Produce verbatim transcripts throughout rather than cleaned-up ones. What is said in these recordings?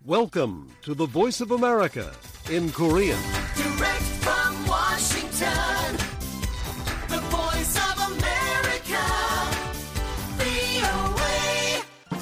Welcome to the Voice of America in Korean. Direct from Washington, the Voice of America, 브이오에이.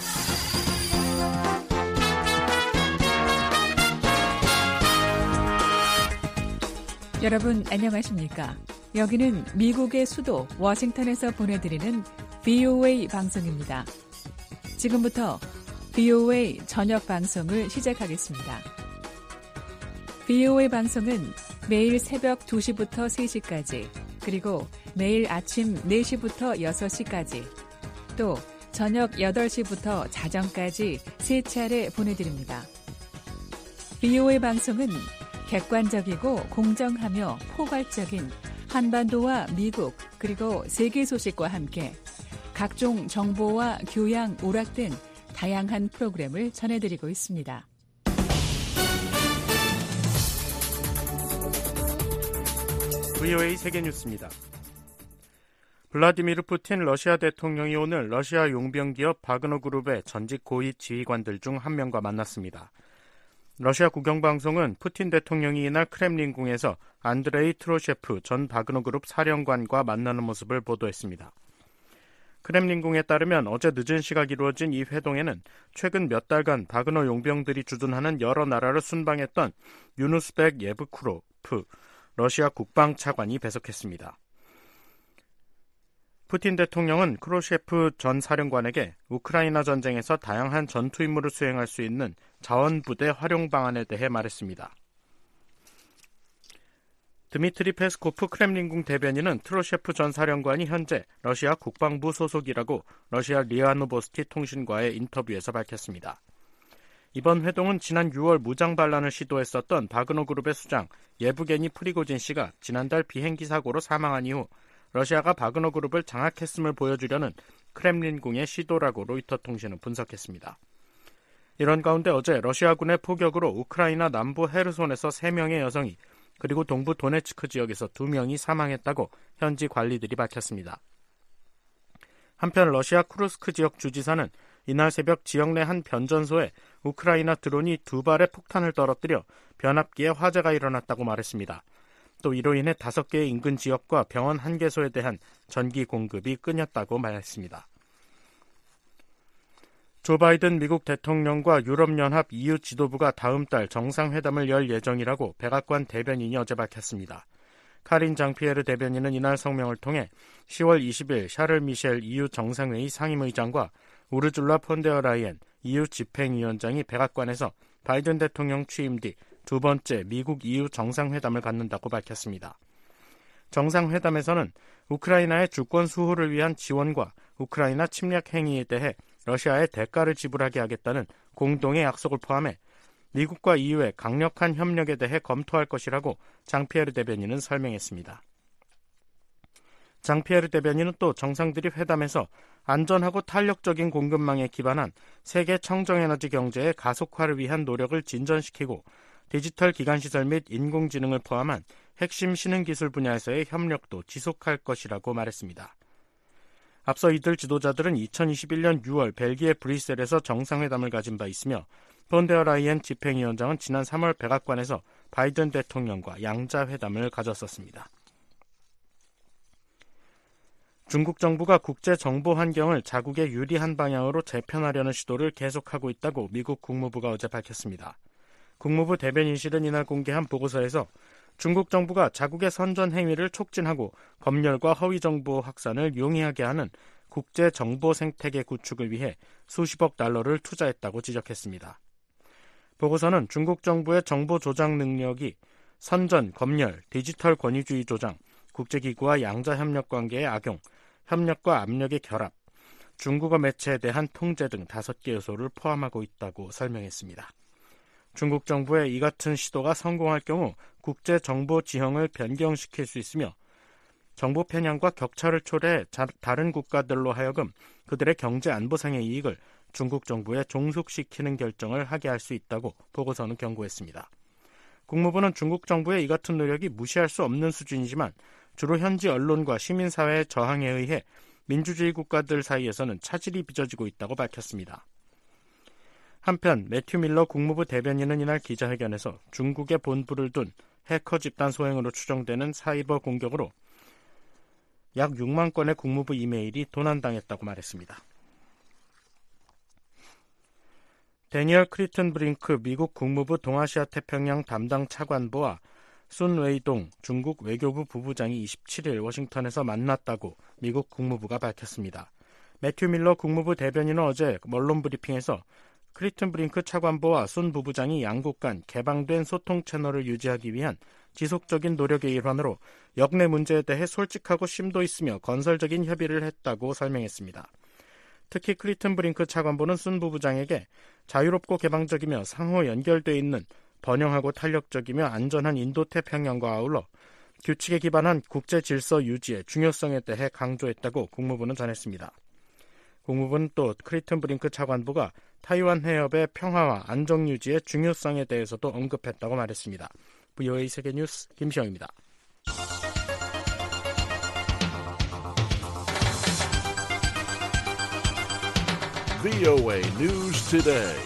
여러분 안녕하십니까? 여기는 미국의 수도 워싱턴에서 보내드리는 브이오에이 방송입니다. 지금부터 브이오에이 저녁 방송을 시작하겠습니다. 브이오에이 방송은 매일 새벽 두 시부터 세 시까지, 그리고 매일 아침 네 시부터 여섯 시까지, 또 저녁 여덟 시부터 자정까지 세 차례 보내드립니다. 브이오에이 방송은 객관적이고 공정하며 포괄적인 한반도와 미국 그리고 세계 소식과 함께 각종 정보와 교양, 오락 등 다양한 프로그램을 전해드리고 있습니다. 브이오에이 세계뉴스입니다. 블라디미르 푸틴 러시아 대통령이 오늘 러시아 용병기업 바그너 그룹의 전직 고위 지휘관들 중 한 명과 만났습니다. 러시아 국영방송은 푸틴 대통령이 이날 크렘린궁에서 안드레이 트로셰프 전 바그너 그룹 사령관과 만나는 모습을 보도했습니다. 크렘린궁에 따르면 어제 늦은 시각 이루어진 이 회동에는 최근 몇 달간 바그너 용병들이 주둔하는 여러 나라를 순방했던 유누스백 예브쿠로프 러시아 국방차관이 배석했습니다. 푸틴 대통령은 크로셰프 전 사령관에게 우크라이나 전쟁에서 다양한 전투 임무를 수행할 수 있는 자원부대 활용 방안에 대해 말했습니다. 드미트리 페스코프 크렘린궁 대변인은 트로셰프 전 사령관이 현재 러시아 국방부 소속이라고 러시아 리아 노보스티 통신과의 인터뷰에서 밝혔습니다. 이번 회동은 지난 유월 무장 반란을 시도했었던 바그너 그룹의 수장 예브게니 프리고진 씨가 지난달 비행기 사고로 사망한 이후 러시아가 바그너 그룹을 장악했음을 보여주려는 크렘린궁의 시도라고 로이터 통신은 분석했습니다. 이런 가운데 어제 러시아군의 포격으로 우크라이나 남부 헤르손에서 세 명의 여성이, 그리고 동부 도네츠크 지역에서 두 명이 사망했다고 현지 관리들이 밝혔습니다. 한편 러시아 쿠르스크 지역 주지사는 이날 새벽 지역 내 한 변전소에 우크라이나 드론이 두 발의 폭탄을 떨어뜨려 변압기에 화재가 일어났다고 말했습니다. 또 이로 인해 다섯 개의 인근 지역과 병원 한 개소에 대한 전기 공급이 끊겼다고 말했습니다. 조 바이든 미국 대통령과 유럽연합 이유 지도부가 다음 달 정상회담을 열 예정이라고 백악관 대변인이 어제 밝혔습니다. 카린 장피에르 대변인은 이날 성명을 통해 시월 이십일 샤를 미셸 이유 정상회의 상임의장과 우르줄라 폰데어 라이엔 이유 집행위원장이 백악관에서 바이든 대통령 취임 뒤 두 번째 미국 이유 정상회담을 갖는다고 밝혔습니다. 정상회담에서는 우크라이나의 주권 수호를 위한 지원과 우크라이나 침략 행위에 대해 러시아에 대가를 지불하게 하겠다는 공동의 약속을 포함해 미국과 이유의 강력한 협력에 대해 검토할 것이라고 장피에르 대변인은 설명했습니다. 장피에르 대변인은 또 정상들이 회담에서 안전하고 탄력적인 공급망에 기반한 세계 청정에너지 경제의 가속화를 위한 노력을 진전시키고 디지털 기반시설 및 인공지능을 포함한 핵심 신흥기술 분야에서의 협력도 지속할 것이라고 말했습니다. 앞서 이들 지도자들은 이천이십일 년 유월 벨기에 브뤼셀에서 정상회담을 가진 바 있으며 폰데어 라이엔 집행위원장은 지난 삼월 백악관에서 바이든 대통령과 양자회담을 가졌었습니다. 중국 정부가 국제 정보 환경을 자국에 유리한 방향으로 재편하려는 시도를 계속하고 있다고 미국 국무부가 어제 밝혔습니다. 국무부 대변인실은 이날 공개한 보고서에서 중국 정부가 자국의 선전 행위를 촉진하고 검열과 허위 정보 확산을 용이하게 하는 국제 정보 생태계 구축을 위해 수십억 달러를 투자했다고 지적했습니다. 보고서는 중국 정부의 정보 조작 능력이 선전, 검열, 디지털 권위주의 조장, 국제기구와 양자 협력 관계의 악용, 협력과 압력의 결합, 중국어 매체에 대한 통제 등 다섯 개 요소를 포함하고 있다고 설명했습니다. 중국 정부의 이 같은 시도가 성공할 경우 국제 정보 지형을 변경시킬 수 있으며 정보 편향과 격차를 초래해 자, 다른 국가들로 하여금 그들의 경제 안보상의 이익을 중국 정부에 종속시키는 결정을 하게 할 수 있다고 보고서는 경고했습니다. 국무부는 중국 정부의 이 같은 노력이 무시할 수 없는 수준이지만 주로 현지 언론과 시민사회의 저항에 의해 민주주의 국가들 사이에서는 차질이 빚어지고 있다고 밝혔습니다. 한편 매튜 밀러 국무부 대변인은 이날 기자회견에서 중국의 본부를 둔 해커 집단 소행으로 추정되는 사이버 공격으로 약 육만 건의 국무부 이메일이 도난당했다고 말했습니다. 데니얼 크리튼브링크 미국 국무부 동아시아 태평양 담당 차관보와 순 웨이동 중국 외교부 부부장이 이십칠일 워싱턴에서 만났다고 미국 국무부가 밝혔습니다. 매튜 밀러 국무부 대변인은 어제 언론 브리핑에서 크리튼브링크 차관보와 순 부부장이 양국 간 개방된 소통 채널을 유지하기 위한 지속적인 노력의 일환으로 역내 문제에 대해 솔직하고 심도 있으며 건설적인 협의를 했다고 설명했습니다. 특히 크리튼브링크 차관보는 순 부부장에게 자유롭고 개방적이며 상호 연결되어 있는 번영하고 탄력적이며 안전한 인도태평양과 아울러 규칙에 기반한 국제 질서 유지의 중요성에 대해 강조했다고 국무부는 전했습니다. 국무부는 또 크리튼브링크 차관보가 타이완 해협의 평화와 안정 유지의 중요성에 대해서도 언급했다고 말했습니다. 브이오에이 세계뉴스 김시영입니다. 브이오에이 News Today.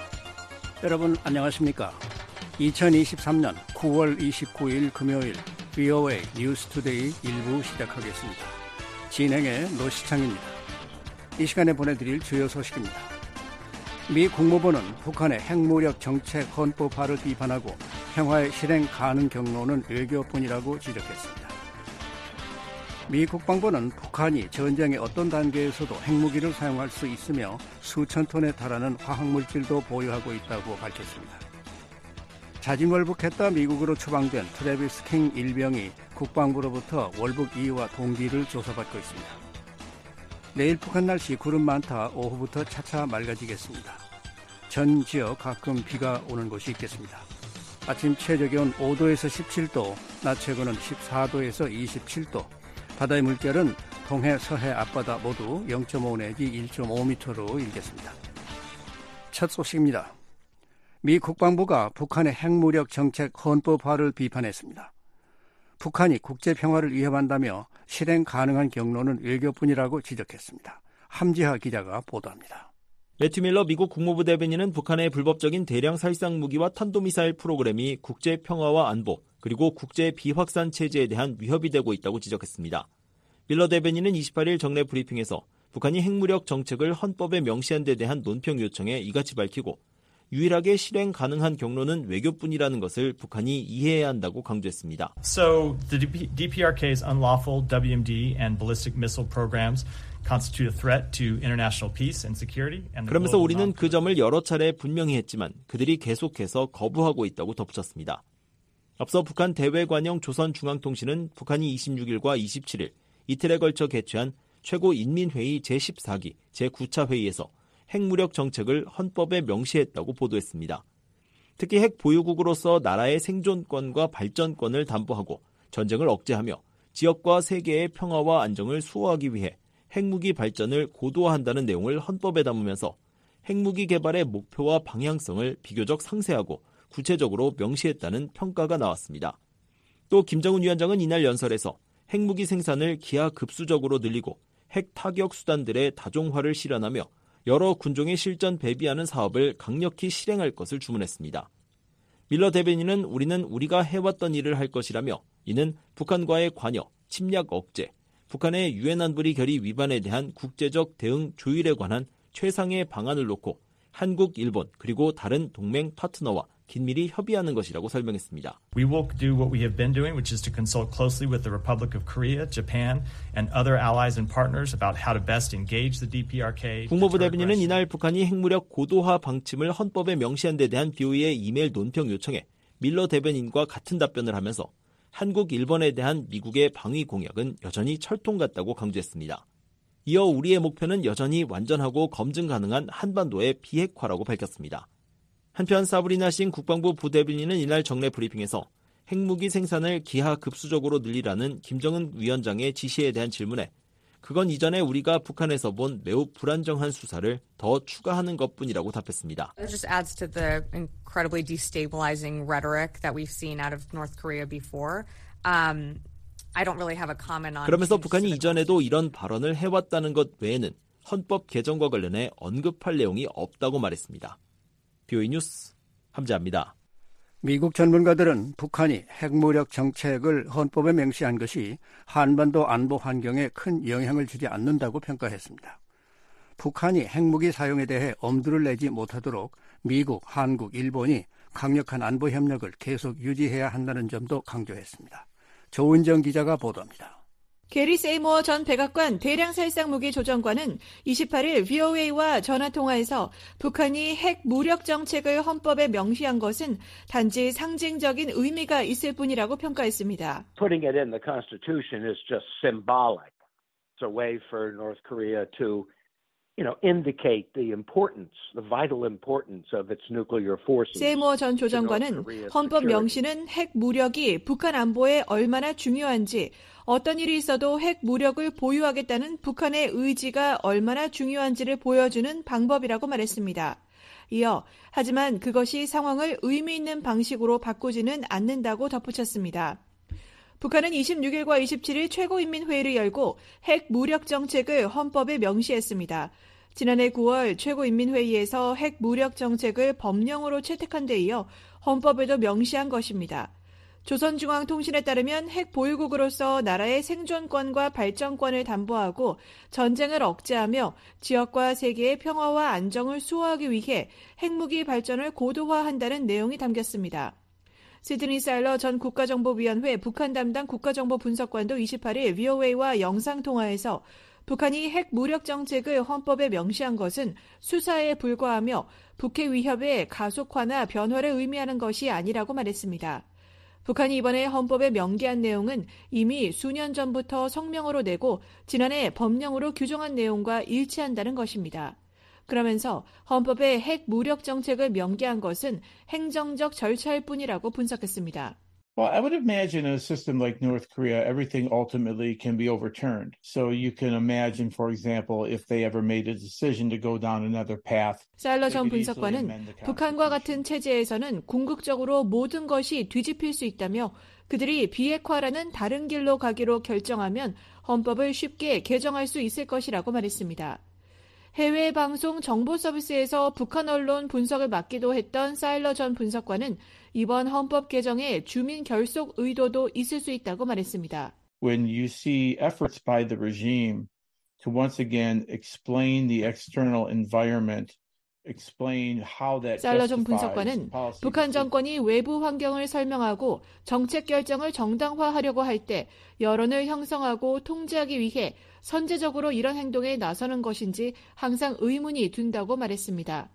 여러분 안녕하십니까? 이천이십삼년 구월 이십구일 금요일 브이오에이 뉴스 투데이 일부 시작하겠습니다. 진행의 노시창입니다. 이 시간에 보내드릴 주요 소식입니다. 미 국무부는 북한의 핵무력 정책 헌법화를 비판하고 평화의 실행 가능 경로는 외교뿐이라고 지적했습니다. 미 국방부는 북한이 전쟁의 어떤 단계에서도 핵무기를 사용할 수 있으며 수천 톤에 달하는 화학물질도 보유하고 있다고 밝혔습니다. 자진월북했다 미국으로 추방된 트래비스 킹 일병이 국방부로부터 월북 이유와 동기를 조사받고 있습니다. 내일 북한 날씨 구름 많다 오후부터 차차 맑아지겠습니다. 전 지역 가끔 비가 오는 곳이 있겠습니다. 아침 최저기온 오도에서 십칠도, 낮 최고는 십사도에서 이십칠도, 바다의 물결은 동해, 서해, 앞바다 모두 영점오 내지 일점오 미터로 일겠습니다. 첫 소식입니다. 미 국방부가 북한의 핵무력 정책 헌법화를 비판했습니다. 북한이 국제평화를 위협한다며 실행 가능한 경로는 외교뿐이라고 지적했습니다. 함지하 기자가 보도합니다. 매튜 밀러 미국 국무부 대변인은 북한의 불법적인 대량 살상 무기와 탄도미사일 프로그램이 국제평화와 안보, 그리고 국제 비확산 체제에 대한 위협이 되고 있다고 지적했습니다. 밀러 대변인은 이십팔일 정례 브리핑에서 북한이 핵무력 정책을 헌법에 명시한 데 대한 논평 요청에 이같이 밝히고 유일하게 실행 가능한 경로는 외교뿐이라는 것을 북한이 이해해야 한다고 강조했습니다. So the 디피아르케이's unlawful 더블유 엠 디 and ballistic missile programs constitute a threat to international peace and security. 그러면서 우리는 그 점을 여러 차례 분명히 했지만 그들이 계속해서 거부하고 있다고 덧붙였습니다. 앞서 북한 대외관영 조선중앙통신은 북한이 이십육일과 이십칠일 이틀에 걸쳐 개최한 최고인민회의 제십사기 제구차 회의에서 핵무력 정책을 헌법에 명시했다고 보도했습니다. 특히 핵 보유국으로서 나라의 생존권과 발전권을 담보하고 전쟁을 억제하며 지역과 세계의 평화와 안정을 수호하기 위해 핵무기 발전을 고도화한다는 내용을 헌법에 담으면서 핵무기 개발의 목표와 방향성을 비교적 상세하고 구체적으로 명시했다는 평가가 나왔습니다. 또 김정은 위원장은 이날 연설에서 핵무기 생산을 기하급수적으로 늘리고 핵 타격 수단들의 다종화를 실현하며 여러 군종의 실전 배비하는 사업을 강력히 실행할 것을 주문했습니다. 밀러 대변인은 우리는 우리가 해왔던 일을 할 것이라며 이는 북한과의 관여, 침략 억제, 북한의 유엔 안보리 결의 위반에 대한 국제적 대응 조율에 관한 최상의 방안을 놓고 한국, 일본 그리고 다른 동맹 파트너와 긴밀히 협의하는 것이라고 설명했습니다. We will do what we have been doing, which is to consult closely with the Republic of Korea, Japan, and other allies and partners about how to best engage the 디피아르케이. 국무부 대변인은 이날 북한이 핵무력 고도화 방침을 헌법에 명시한 데 대한 비오이의 이메일 논평 요청에 밀러 대변인과 같은 답변을 하면서 한국, 일본에 대한 미국의 방위 공약은 여전히 철통 같다고 강조했습니다. 이어 우리의 목표는 여전히 완전하고 검증 가능한 한반도의 비핵화라고 밝혔습니다. 한편 사브리나 싱 국방부 부대변인은 이날 정례 브리핑에서 핵무기 생산을 기하급수적으로 늘리라는 김정은 위원장의 지시에 대한 질문에 그건 이전에 우리가 북한에서 본 매우 불안정한 수사를 더 추가하는 것뿐이라고 답했습니다. It just adds to the incredibly destabilizing rhetoric that we've seen out of North Korea before. Um, I don't really have a comment on. 그러면서 북한이 이전에도 이런 발언을 해왔다는 것 외에는 헌법 개정과 관련해 언급할 내용이 없다고 말했습니다. 비오이 뉴스 함재합니다. 미국 전문가들은 북한이 핵무력 정책을 헌법에 명시한 것이 한반도 안보 환경에 큰 영향을 주지 않는다고 평가했습니다. 북한이 핵무기 사용에 대해 엄두를 내지 못하도록 미국, 한국, 일본이 강력한 안보 협력을 계속 유지해야 한다는 점도 강조했습니다. 조은정 기자가 보도합니다. 게리 세이모어 전 백악관 대량 살상 무기 조정관은 이십팔일 브이오에이와 전화통화에서 북한이 핵 무력 정책을 헌법에 명시한 것은 단지 상징적인 의미가 있을 뿐이라고 평가했습니다. Putting it in the Constitution is just symbolic. It's a way for North Korea to You know, indicate the importance, the vital importance of its nuclear forces. 세이모어 전 조정관은 헌법 명시는 핵 무력이 북한 안보에 얼마나 중요한지, 어떤 일이 있어도 핵 무력을 보유하겠다는 북한의 의지가 얼마나 중요한지를 보여주는 방법이라고 말했습니다. 이어 하지만 그것이 상황을 의미 있는 방식으로 바꾸지는 않는다고 덧붙였습니다. 북한은 이십육일과 이십칠일 최고인민회의를 열고 핵 무력 정책을 헌법에 명시했습니다. 지난해 구월 최고인민회의에서 핵 무력 정책을 법령으로 채택한 데 이어 헌법에도 명시한 것입니다. 조선중앙통신에 따르면 핵 보유국으로서 나라의 생존권과 발전권을 담보하고 전쟁을 억제하며 지역과 세계의 평화와 안정을 수호하기 위해 핵무기 발전을 고도화한다는 내용이 담겼습니다. 시드니 사일러 전 국가정보위원회 북한 담당 국가정보분석관도 이십팔일 브이오에이와 영상통화에서 북한이 핵 무력 정책을 헌법에 명시한 것은 수사에 불과하며 북핵 위협의 가속화나 변화를 의미하는 것이 아니라고 말했습니다. 북한이 이번에 헌법에 명기한 내용은 이미 수년 전부터 성명으로 내고 지난해 법령으로 규정한 내용과 일치한다는 것입니다. 그러면서 헌법에 핵 무력 정책을 명기한 것은 행정적 절차일 뿐이라고 분석했습니다. Well, I would imagine in a system like North Korea, everything ultimately can be overturned. So you can imagine, for example, if they ever made a decision to go down another path. 사일러 전 분석관은 북한과 같은 체제에서는 궁극적으로 모든 것이 뒤집힐 수 있다며 그들이 비핵화라는 다른 길로 가기로 결정하면 헌법을 쉽게 개정할 수 있을 것이라고 말했습니다. 해외 방송 정보 서비스에서 북한 언론 분석을 맡기도 했던 사일러 전 분석관은 이번 헌법 개정에 주민 결속 의도도 있을 수 있다고 말했습니다. When you see efforts by the regime to once again explain the external environment, explain how that 사일러 전 분석관은 북한 정권이 외부 환경을 설명하고 정책 결정을 정당화하려고 할 때 여론을 형성하고 통제하기 위해 선제적으로 이런 행동에 나서는 것인지 항상 의문이 든다고 말했습니다.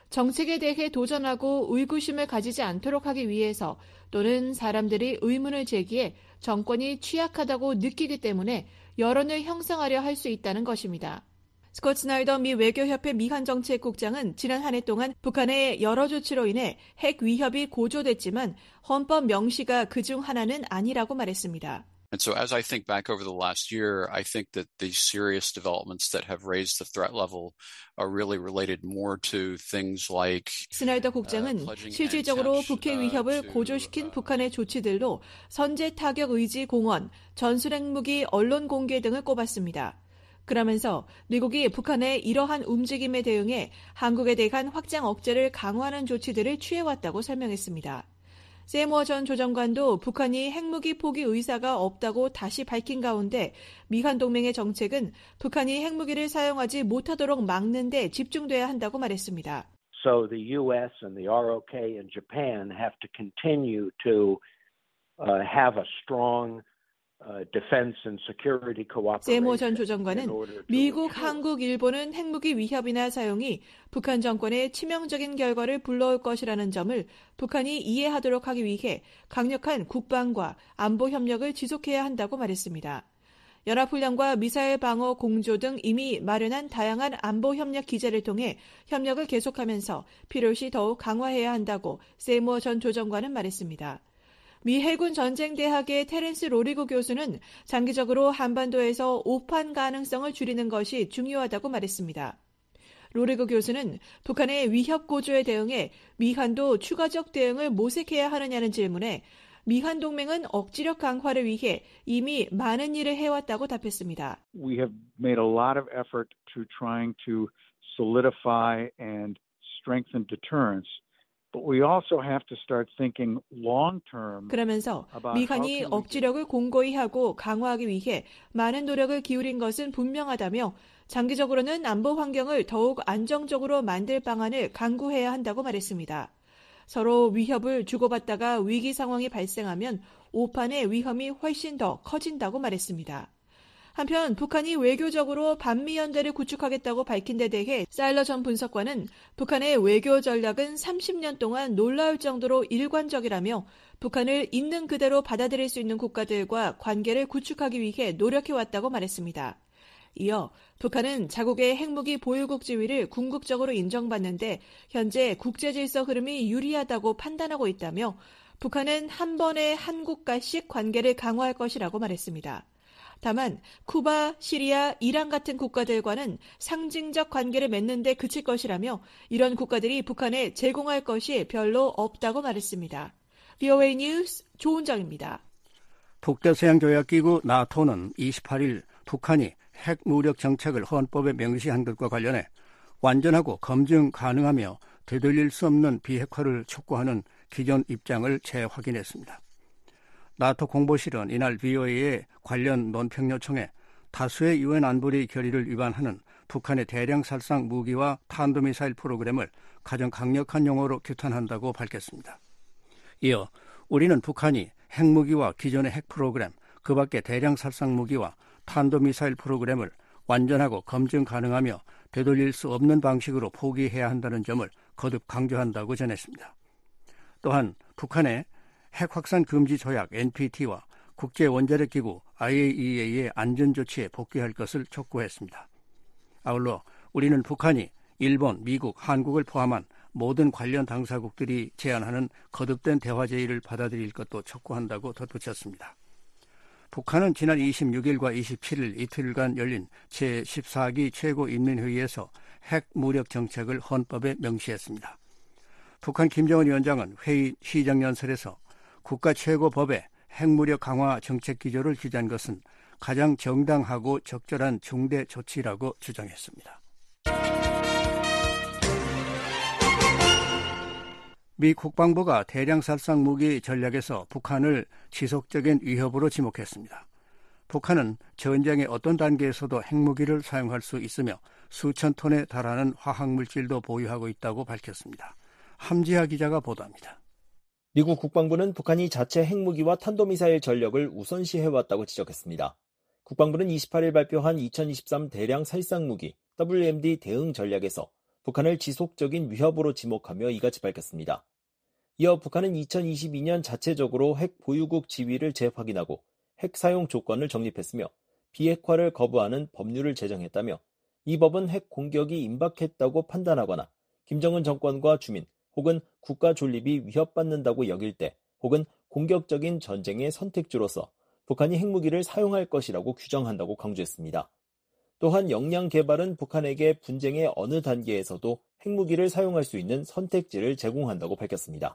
정책에 대해 도전하고 의구심을 가지지 않도록 하기 위해서 또는 사람들이 의문을 제기해 정권이 취약하다고 느끼기 때문에 여론을 형성하려 할 수 있다는 것입니다. 스콧 스나이더 미 외교협회 미한정책국장은 지난 한 해 동안 북한의 여러 조치로 인해 핵 위협이 고조됐지만 헌법 명시가 그중 하나는 아니라고 말했습니다. And so as I think back over the last year, I think that the serious developments that have raised the threat level are really related more to things like 스나이더 국장은 실질적으로 북핵 위협을 고조시킨 북한의 조치들로 선제 타격 의지 공언, 전술핵 무기 언론 공개 등을 꼽았습니다. 그러면서 미국이 북한의 이러한 움직임에 대응해 한국에 대한 확장 억제를 강화하는 조치들을 취해왔다고 설명했습니다. 세이모어 전 조정관도 북한이 핵무기 포기 의사가 없다고 다시 밝힌 가운데 미한 동맹의 정책은 북한이 핵무기를 사용하지 못하도록 막는 데 집중돼야 한다고 말했습니다. So the U S and the R O K and Japan have to continue to uh, have a strong 세이모어 전 조정관은 미국, 한국, 일본은 핵무기 위협이나 사용이 북한 정권에 치명적인 결과를 불러올 것이라는 점을 북한이 이해하도록 하기 위해 강력한 국방과 안보 협력을 지속해야 한다고 말했습니다. 연합훈련과 미사일 방어 공조 등 이미 마련한 다양한 안보 협력 기제를 통해 협력을 계속하면서 필요시 더욱 강화해야 한다고 세이모어 전 조정관은 말했습니다. 미 해군 전쟁대학의 테렌스 로리고 교수는 장기적으로 한반도에서 오판 가능성을 줄이는 것이 중요하다고 말했습니다. 로리고 교수는 북한의 위협 고조에 대응해 미한도 추가적 대응을 모색해야 하느냐는 질문에 미한 동맹은 억지력 강화를 위해 이미 많은 일을 해왔다고 답했습니다. We have made a lot of effort to trying to solidify and strengthen deterrence. But we also have to start thinking long term. 그러면서 미간이 억지력을 공고히 하고 강화하기 위해 많은 노력을 기울인 것은 분명하다며 장기적으로는 안보 환경을 더욱 안정적으로 만들 방안을 강구해야 한다고 말했습니다. 서로 위협을 주고받다가 위기 상황이 발생하면 오판의 위험이 훨씬 더 커진다고 말했습니다. 한편 북한이 외교적으로 반미연대를 구축하겠다고 밝힌 데 대해 사일러 전 분석관은 북한의 외교 전략은 삼십 년 동안 놀라울 정도로 일관적이라며 북한을 있는 그대로 받아들일 수 있는 국가들과 관계를 구축하기 위해 노력해왔다고 말했습니다. 이어 북한은 자국의 핵무기 보유국 지위를 궁극적으로 인정받는데 현재 국제질서 흐름이 유리하다고 판단하고 있다며 북한은 한 번에 한 국가씩 관계를 강화할 것이라고 말했습니다. 다만 쿠바, 시리아, 이란 같은 국가들과는 상징적 관계를 맺는 데 그칠 것이라며 이런 국가들이 북한에 제공할 것이 별로 없다고 말했습니다. 브이오에이 뉴스 조은정입니다. 북대서양조약기구 나토는 이십팔 일 북한이 핵무력 정책을 헌법에 명시한 것과 관련해 완전하고 검증 가능하며 되돌릴 수 없는 비핵화를 촉구하는 기존 입장을 재확인했습니다. 나토 공보실은 이날 브이오에이의 관련 논평 요청에 다수의 유엔 안보리 결의를 위반하는 북한의 대량 살상 무기와 탄도미사일 프로그램을 가장 강력한 용어로 규탄한다고 밝혔습니다. 이어 우리는 북한이 핵무기와 기존의 핵 프로그램, 그 밖에 대량 살상 무기와 탄도미사일 프로그램을 완전하고 검증 가능하며 되돌릴 수 없는 방식으로 포기해야 한다는 점을 거듭 강조한다고 전했습니다. 또한 북한의 핵확산 금지 조약 엔피티와 국제원자력기구 아이에이이에이의 안전조치에 복귀할 것을 촉구했습니다. 아울러 우리는 북한이 일본, 미국, 한국을 포함한 모든 관련 당사국들이 제안하는 거듭된 대화 제의를 받아들일 것도 촉구한다고 덧붙였습니다. 북한은 지난 이십육 일과 이십칠 일 이틀간 열린 제십사 기 최고인민회의에서 핵무력 정책을 헌법에 명시했습니다. 북한 김정은 위원장은 회의 시정연설에서 국가 최고법에 핵무력 강화 정책 기조를 기재한 것은 가장 정당하고 적절한 중대 조치라고 주장했습니다. 미 국방부가 대량 살상 무기 전략에서 북한을 지속적인 위협으로 지목했습니다. 북한은 전쟁의 어떤 단계에서도 핵무기를 사용할 수 있으며 수천 톤에 달하는 화학물질도 보유하고 있다고 밝혔습니다. 함지하 기자가 보도합니다. 미국 국방부는 북한이 자체 핵무기와 탄도미사일 전력을 우선시해왔다고 지적했습니다. 국방부는 이십팔 일 발표한 이천이십삼 대량 살상무기 더블유엠디 대응 전략에서 북한을 지속적인 위협으로 지목하며 이같이 밝혔습니다. 이어 북한은 이천이십이 년 자체적으로 핵 보유국 지위를 재확인하고 핵 사용 조건을 정립했으며 비핵화를 거부하는 법률을 제정했다며 이 법은 핵 공격이 임박했다고 판단하거나 김정은 정권과 주민 혹은 국가 존립이 위협받는다고 여길 때 혹은 공격적인 전쟁의 선택지로서 북한이 핵무기를 사용할 것이라고 규정한다고 강조했습니다. 또한 역량 개발은 북한에게 분쟁의 어느 단계에서도 핵무기를 사용할 수 있는 선택지를 제공한다고 밝혔습니다.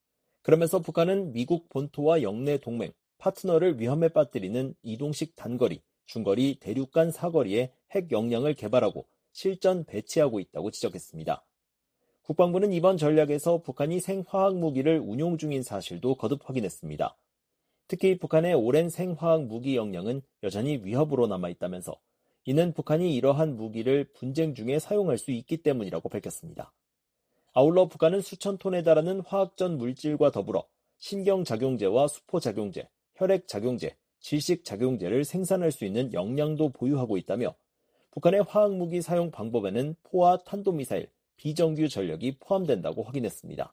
그러면서 북한은 미국 본토와 영내 동맹, 파트너를 위험에 빠뜨리는 이동식 단거리, 중거리, 대륙간 사거리에 핵 역량을 개발하고 실전 배치하고 있다고 지적했습니다. 국방부는 이번 전략에서 북한이 생화학무기를 운용 중인 사실도 거듭 확인했습니다. 특히 북한의 오랜 생화학무기 역량은 여전히 위협으로 남아있다면서 이는 북한이 이러한 무기를 분쟁 중에 사용할 수 있기 때문이라고 밝혔습니다. 아울러 북한은 수천 톤에 달하는 화학전 물질과 더불어 신경작용제와 수포작용제, 혈액작용제, 질식작용제를 생산할 수 있는 역량도 보유하고 있다며 북한의 화학무기 사용 방법에는 포와 탄도미사일, 비정규 전력이 포함된다고 확인했습니다.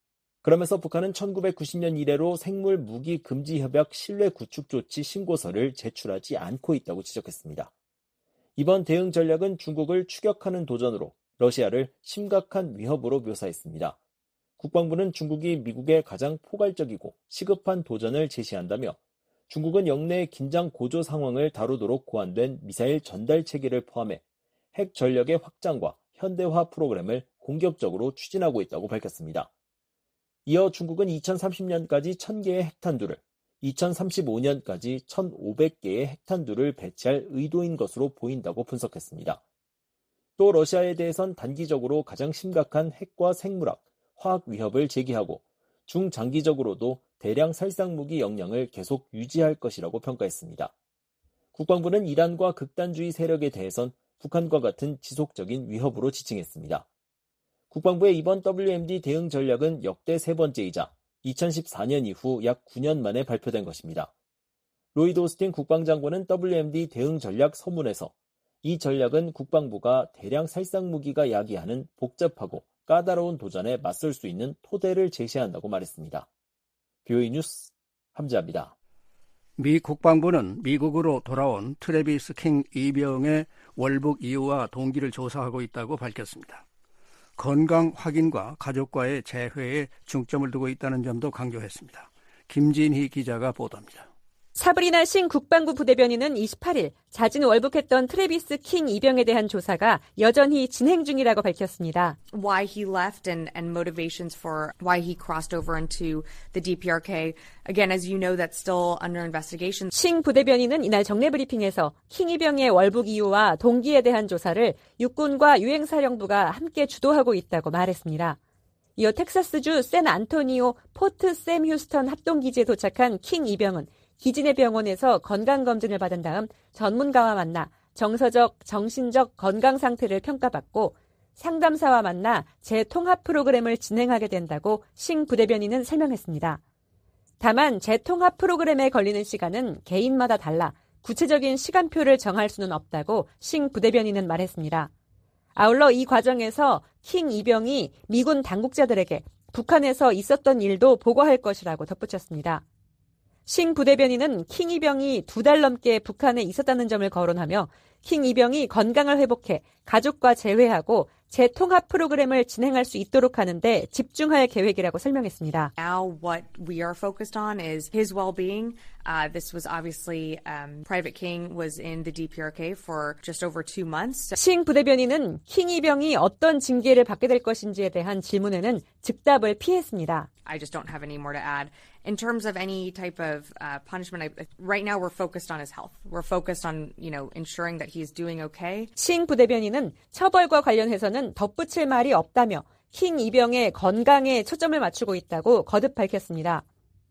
그러면서 북한은 천구백구십 년 이래로 생물 무기 금지 협약 신뢰 구축 조치 신고서를 제출하지 않고 있다고 지적했습니다. 이번 대응 전략은 중국을 추격하는 도전으로 러시아를 심각한 위협으로 묘사했습니다. 국방부는 중국이 미국의 가장 포괄적이고 시급한 도전을 제시한다며 중국은 영내 긴장 고조 상황을 다루도록 고안된 미사일 전달 체계를 포함해 핵 전력의 확장과 현대화 프로그램을 공격적으로 추진하고 있다고 밝혔습니다. 이어 중국은 이천삼십 년까지 천 개의 핵탄두를, 이천삼십오 년까지 천오백 개의 핵탄두를 배치할 의도인 것으로 보인다고 분석했습니다. 또 러시아에 대해선 단기적으로 가장 심각한 핵과 생물학, 화학 위협을 제기하고 중장기적으로도 대량 살상무기 역량을 계속 유지할 것이라고 평가했습니다. 국방부는 이란과 극단주의 세력에 대해선 북한과 같은 지속적인 위협으로 지칭했습니다. 국방부의 이번 더블유엠디 대응 전략은 역대 세 번째이자 이천십사 년 이후 약 구 년 만에 발표된 것입니다. 로이드 오스틴 국방장관은 더블유엠디 대응 전략 서문에서 이 전략은 국방부가 대량 살상무기가 야기하는 복잡하고 까다로운 도전에 맞설 수 있는 토대를 제시한다고 말했습니다. 비오이 뉴스 함지아입니다. 미 국방부는 미국으로 돌아온 트래비스 킹 이병의 월북 이유와 동기를 조사하고 있다고 밝혔습니다. 건강 확인과 가족과의 재회에 중점을 두고 있다는 점도 강조했습니다. 김진희 기자가 보도합니다. 사브리나 싱 국방부 부대변인은 이십팔 일 자진 월북했던 트래비스 킹 이병에 대한 조사가 여전히 진행 중이라고 밝혔습니다. Why he left and, and motivations for why he crossed over into the 디피아르케이. Again, as you know, that's still under investigation. 싱 부대변인은 이날 정례 브리핑에서 킹 이병의 월북 이유와 동기에 대한 조사를 육군과 유행사령부가 함께 주도하고 있다고 말했습니다. 이어 텍사스주 샌 안토니오 포트 샘 휴스턴 합동기지에 도착한 킹 이병은 기지 내 병원에서 건강검진을 받은 다음 전문가와 만나 정서적, 정신적 건강 상태를 평가받고 상담사와 만나 재통합 프로그램을 진행하게 된다고 싱 부대변인은 설명했습니다. 다만 재통합 프로그램에 걸리는 시간은 개인마다 달라 구체적인 시간표를 정할 수는 없다고 싱 부대변인은 말했습니다. 아울러 이 과정에서 킹 이병이 미군 당국자들에게 북한에서 있었던 일도 보고할 것이라고 덧붙였습니다. 싱 부대변인은 킹 이병이 두 달 넘게 북한에 있었다는 점을 거론하며 킹 이병이 건강을 회복해 가족과 재회하고 재통합 프로그램을 진행할 수 있도록 하는데 집중할 계획이라고 설명했습니다. Now what we are focused on is his well-being. Uh, this was obviously um, Private King was in the 디피아르케이 for just over two months. 싱 부대변인은 킹 이병이 어떤 징계를 받게 될 것인지에 대한 질문에는 즉답을 피했습니다. I just don't have any more to add. In terms of any type of uh, punishment, I, right now we're focused on his health. We're focused on, you know, ensuring that he's doing okay. 싱 부대변인은 처벌과 관련해서는 덧붙일 말이 없다며 킹 이병의 건강에 초점을 맞추고 있다고 거듭 밝혔습니다.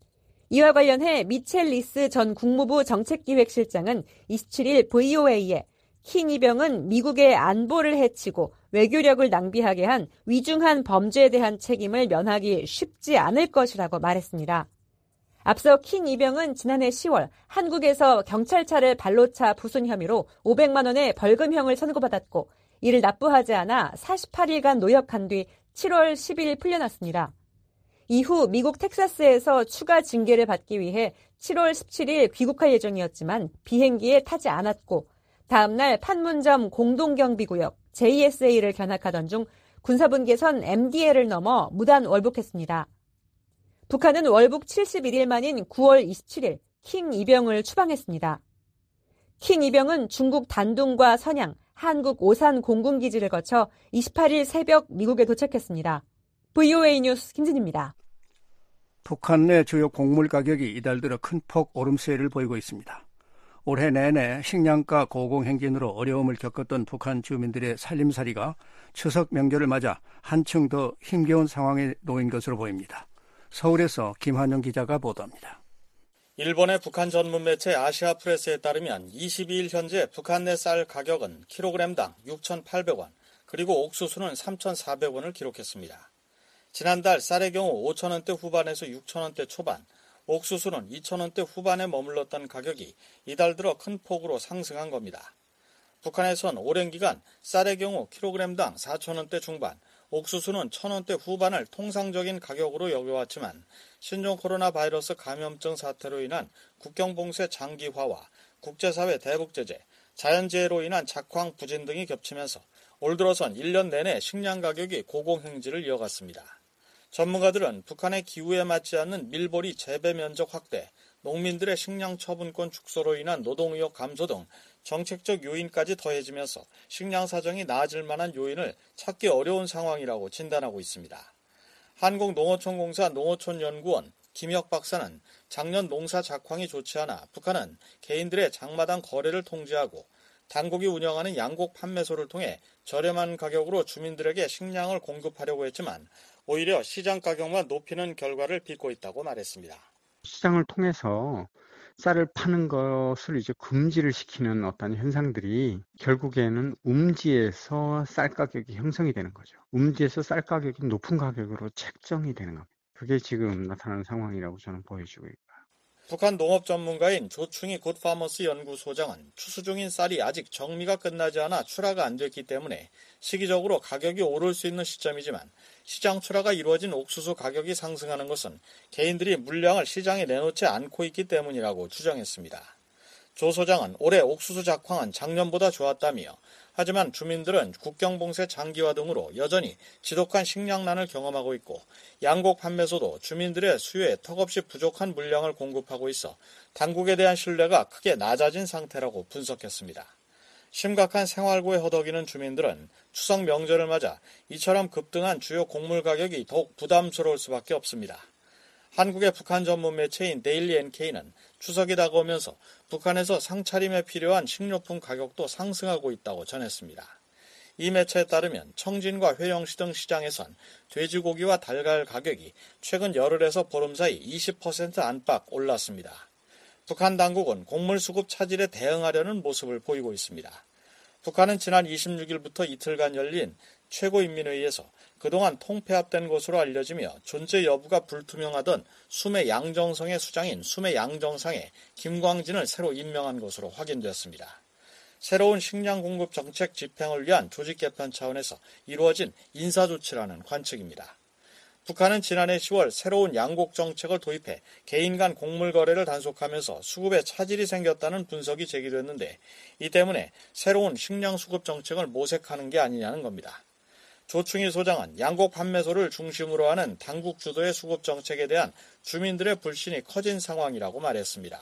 이와 관련해 미첼 리스 전 국무부 정책기획실장은 이십칠 일 브이오에이에 킹 이병은 미국의 안보를 해치고 외교력을 낭비하게 한 위중한 범죄에 대한 책임을 면하기 쉽지 않을 것이라고 말했습니다. 앞서 킹 이병은 지난해 시월 한국에서 경찰차를 발로 차 부순 혐의로 오백만 원의 벌금형을 선고받았고 이를 납부하지 않아 사십팔 일간 노역한 뒤 칠월 십일 풀려났습니다. 이후 미국 텍사스에서 추가 징계를 받기 위해 칠월 십칠일 귀국할 예정이었지만 비행기에 타지 않았고 다음날 판문점 공동경비구역 제이에스에이를 견학하던 중 군사분계선 엠디엘을 넘어 무단 월북했습니다. 북한은 월북 칠십일 일 만인 구월 이십칠일 킹 이병을 추방했습니다. 킹 이병은 중국 단둥과 선양, 한국 오산 공군기지를 거쳐 이십팔 일 새벽 미국에 도착했습니다. 브이오에이 뉴스 김진입니다. 북한 내 주요 곡물 가격이 이달 들어 큰 폭 오름세를 보이고 있습니다. 올해 내내 식량가 고공행진으로 어려움을 겪었던 북한 주민들의 살림살이가 추석 명절을 맞아 한층 더 힘겨운 상황에 놓인 것으로 보입니다. 서울에서 김한영 기자가 보도합니다. 일본의 북한 전문 매체 아시아프레스에 따르면 이십이 일 현재 북한 내 쌀 가격은 킬로그램당 육천팔백 원, 그리고 옥수수는 삼천사백 원을 기록했습니다. 지난달 쌀의 경우 오천 원대 후반에서 육천 원대 초반, 옥수수는 이천 원대 후반에 머물렀던 가격이 이달 들어 큰 폭으로 상승한 겁니다. 북한에선 오랜 기간 쌀의 경우 킬로그램당 사천 원대 중반, 옥수수는 천 원대 후반을 통상적인 가격으로 여겨왔지만 신종 코로나 바이러스 감염증 사태로 인한 국경 봉쇄 장기화와 국제사회 대북 제재, 자연재해로 인한 작황 부진 등이 겹치면서 올 들어선 일 년 내내 식량 가격이 고공행진을 이어갔습니다. 전문가들은 북한의 기후에 맞지 않는 밀보리 재배 면적 확대, 농민들의 식량 처분권 축소로 인한 노동의욕 감소 등 정책적 요인까지 더해지면서 식량 사정이 나아질 만한 요인을 찾기 어려운 상황이라고 진단하고 있습니다. 한국농어촌공사 농어촌연구원 김혁 박사는 작년 농사 작황이 좋지 않아 북한은 개인들의 장마당 거래를 통제하고 당국이 운영하는 양곡 판매소를 통해 저렴한 가격으로 주민들에게 식량을 공급하려고 했지만 오히려 시장 가격만 높이는 결과를 빚고 있다고 말했습니다. 시장을 통해서 쌀을 파는 것을 이제 금지를 시키는 어떤 현상들이 결국에는 음지에서 쌀 가격이 형성이 되는 거죠. 음지에서 쌀 가격이 높은 가격으로 책정이 되는 겁니다. 그게 지금 나타나는 상황이라고 저는 보여지고 있고요. 북한 농업 전문가인 조충희 굿파머스 연구소장은 추수 중인 쌀이 아직 정미가 끝나지 않아 출하가 안 됐기 때문에 시기적으로 가격이 오를 수 있는 시점이지만 시장 출하가 이루어진 옥수수 가격이 상승하는 것은 개인들이 물량을 시장에 내놓지 않고 있기 때문이라고 주장했습니다. 조 소장은 올해 옥수수 작황은 작년보다 좋았다며 하지만 주민들은 국경봉쇄 장기화 등으로 여전히 지독한 식량난을 경험하고 있고 양곡 판매소도 주민들의 수요에 턱없이 부족한 물량을 공급하고 있어 당국에 대한 신뢰가 크게 낮아진 상태라고 분석했습니다. 심각한 생활고에 허덕이는 주민들은 추석 명절을 맞아 이처럼 급등한 주요 곡물 가격이 더욱 부담스러울 수밖에 없습니다. 한국의 북한 전문 매체인 데일리 엔케이는 추석이 다가오면서 북한에서 상차림에 필요한 식료품 가격도 상승하고 있다고 전했습니다. 이 매체에 따르면 청진과 회영시 등 시장에선 돼지고기와 달걀 가격이 최근 열흘에서 보름 사이 이십 퍼센트 안팎 올랐습니다. 북한 당국은 곡물 수급 차질에 대응하려는 모습을 보이고 있습니다. 북한은 지난 이십육일부터 이틀간 열린 최고인민회의에서 그동안 통폐합된 것으로 알려지며 존재 여부가 불투명하던 수메 양정성의 수장인 수메 양정상에 김광진을 새로 임명한 것으로 확인됐습니다. 새로운 식량 공급 정책 집행을 위한 조직 개편 차원에서 이루어진 인사조치라는 관측입니다. 북한은 지난해 시월 새로운 양곡 정책을 도입해 개인 간 곡물 거래를 단속하면서 수급에 차질이 생겼다는 분석이 제기됐는데 이 때문에 새로운 식량 수급 정책을 모색하는 게 아니냐는 겁니다. 조충희 소장은 양곡 판매소를 중심으로 하는 당국 주도의 수급 정책에 대한 주민들의 불신이 커진 상황이라고 말했습니다.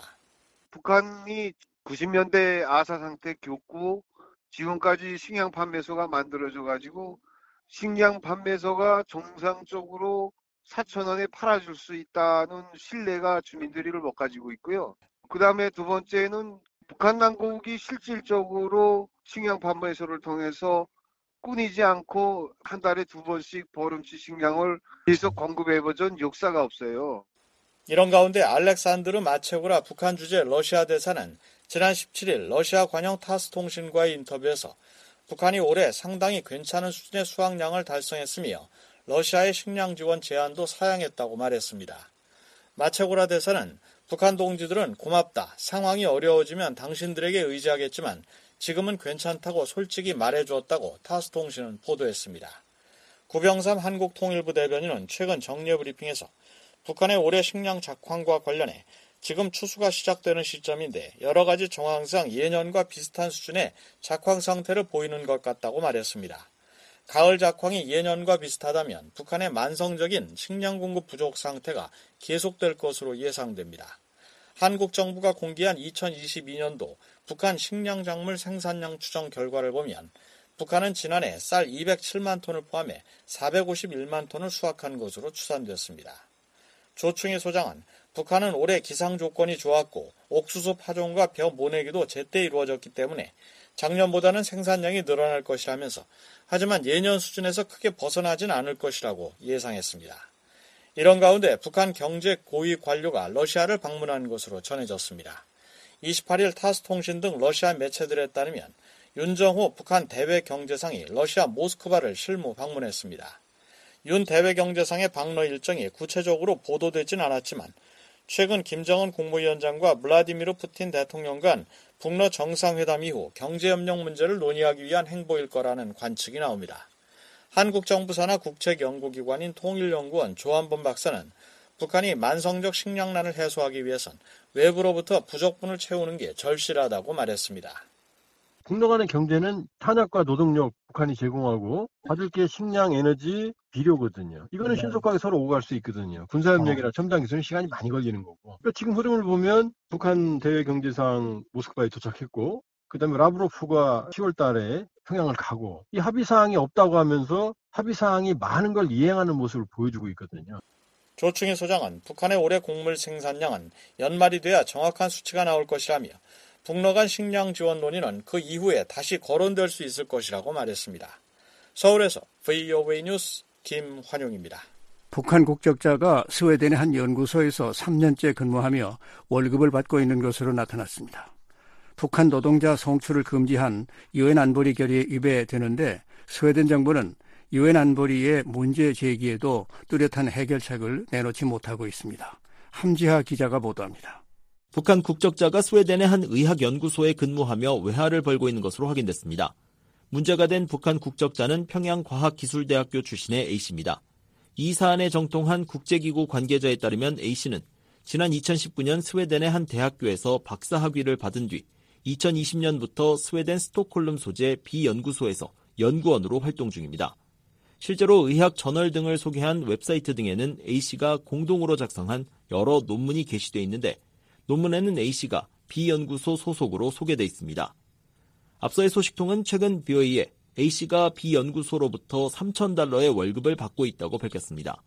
북한이 구십년대 아사 상태 겪고 지금까지 식량 판매소가 만들어져 가지고 식량 판매소가 정상적으로 사천 원에 팔아줄 수 있다는 신뢰가 주민들이를 못 가지고 있고요. 그 다음에 두 번째는 북한 당국이 실질적으로 식량 판매소를 통해서 끊이지 않고 한 달에 두 번씩 보름치 식량을 계속 공급해보던 역사가 없어요. 이런 가운데 알렉산드르 마체고라 북한 주재 러시아 대사는 지난 십칠일 러시아 관영 타스통신과의 인터뷰에서 북한이 올해 상당히 괜찮은 수준의 수확량을 달성했으며 러시아의 식량 지원 제안도 사양했다고 말했습니다. 마체고라 대사는 북한 동지들은 고맙다, 상황이 어려워지면 당신들에게 의지하겠지만 지금은 괜찮다고 솔직히 말해주었다고 타스통신은 보도했습니다. 구병삼 한국통일부 대변인은 최근 정례 브리핑에서 북한의 올해 식량 작황과 관련해 지금 추수가 시작되는 시점인데 여러 가지 정황상 예년과 비슷한 수준의 작황 상태를 보이는 것 같다고 말했습니다. 가을 작황이 예년과 비슷하다면 북한의 만성적인 식량 공급 부족 상태가 계속될 것으로 예상됩니다. 한국 정부가 공개한 이천이십이년도 북한 식량 작물 생산량 추정 결과를 보면 북한은 지난해 쌀 이백칠만 톤을 포함해 사백오십일만 톤을 수확한 것으로 추산됐습니다. 조충희 소장은 북한은 올해 기상 조건이 좋았고 옥수수 파종과 벼 모내기도 제때 이루어졌기 때문에 작년보다는 생산량이 늘어날 것이라면서 하지만 예년 수준에서 크게 벗어나진 않을 것이라고 예상했습니다. 이런 가운데 북한 경제 고위 관료가 러시아를 방문한 것으로 전해졌습니다. 이십팔일 타스통신 등 러시아 매체들에 따르면 윤정호 북한 대외경제상이 러시아 모스크바를 실무 방문했습니다. 윤 대외경제상의 방러 일정이 구체적으로 보도되진 않았지만 최근 김정은 국무위원장과 블라디미르 푸틴 대통령 간 북러 정상회담 이후 경제협력 문제를 논의하기 위한 행보일 거라는 관측이 나옵니다. 한국 정부 산하 국책연구기관인 통일연구원 조한범 박사는 북한이 만성적 식량난을 해소하기 위해선 외부로부터 부족분을 채우는 게 절실하다고 말했습니다. 북러 간의 경제는 탄약과 노동력 북한이 제공하고 받을 게 식량, 에너지, 비료거든요. 이거는 신속하게 서로 오갈 수 있거든요. 군사협력이나 첨단 기술은 시간이 많이 걸리는 거고. 그러니까 지금 흐름을 보면 북한 대외경제상 모스크바에 도착했고 그 다음에 라브로프가 시월 달에 평양을 가고 이 합의사항이 없다고 하면서 합의사항이 많은 걸 이행하는 모습을 보여주고 있거든요. 조충희 소장은 북한의 올해 곡물 생산량은 연말이 돼야 정확한 수치가 나올 것이라며 북러 간 식량 지원 논의는 그 이후에 다시 거론될 수 있을 것이라고 말했습니다. 서울에서 브이오에이 뉴스 김환용입니다. 북한 국적자가 스웨덴의 한 연구소에서 삼 년째 근무하며 월급을 받고 있는 것으로 나타났습니다. 북한 노동자 송출을 금지한 유엔 안보리 결의에 위배되는데 스웨덴 정부는 유엔 안보리의 문제 제기에도 뚜렷한 해결책을 내놓지 못하고 있습니다. 함지하 기자가 보도합니다. 북한 국적자가 스웨덴의 한 의학연구소에 근무하며 외화를 벌고 있는 것으로 확인됐습니다. 문제가 된 북한 국적자는 평양과학기술대학교 출신의 A씨입니다. 이 사안에 정통한 국제기구 관계자에 따르면 A씨는 지난 이천십구 년 스웨덴의 한 대학교에서 박사학위를 받은 뒤 이천이십 년부터 스웨덴 스톡홀름 소재 B연구소에서 연구원으로 활동 중입니다. 실제로 의학 저널 등을 소개한 웹사이트 등에는 A씨가 공동으로 작성한 여러 논문이 게시되어 있는데 논문에는 A씨가 B연구소 소속으로 소개되어 있습니다. 앞서의 소식통은 최근 브이오에이에 A씨가 B연구소로부터 삼천 달러의 월급을 받고 있다고 밝혔습니다.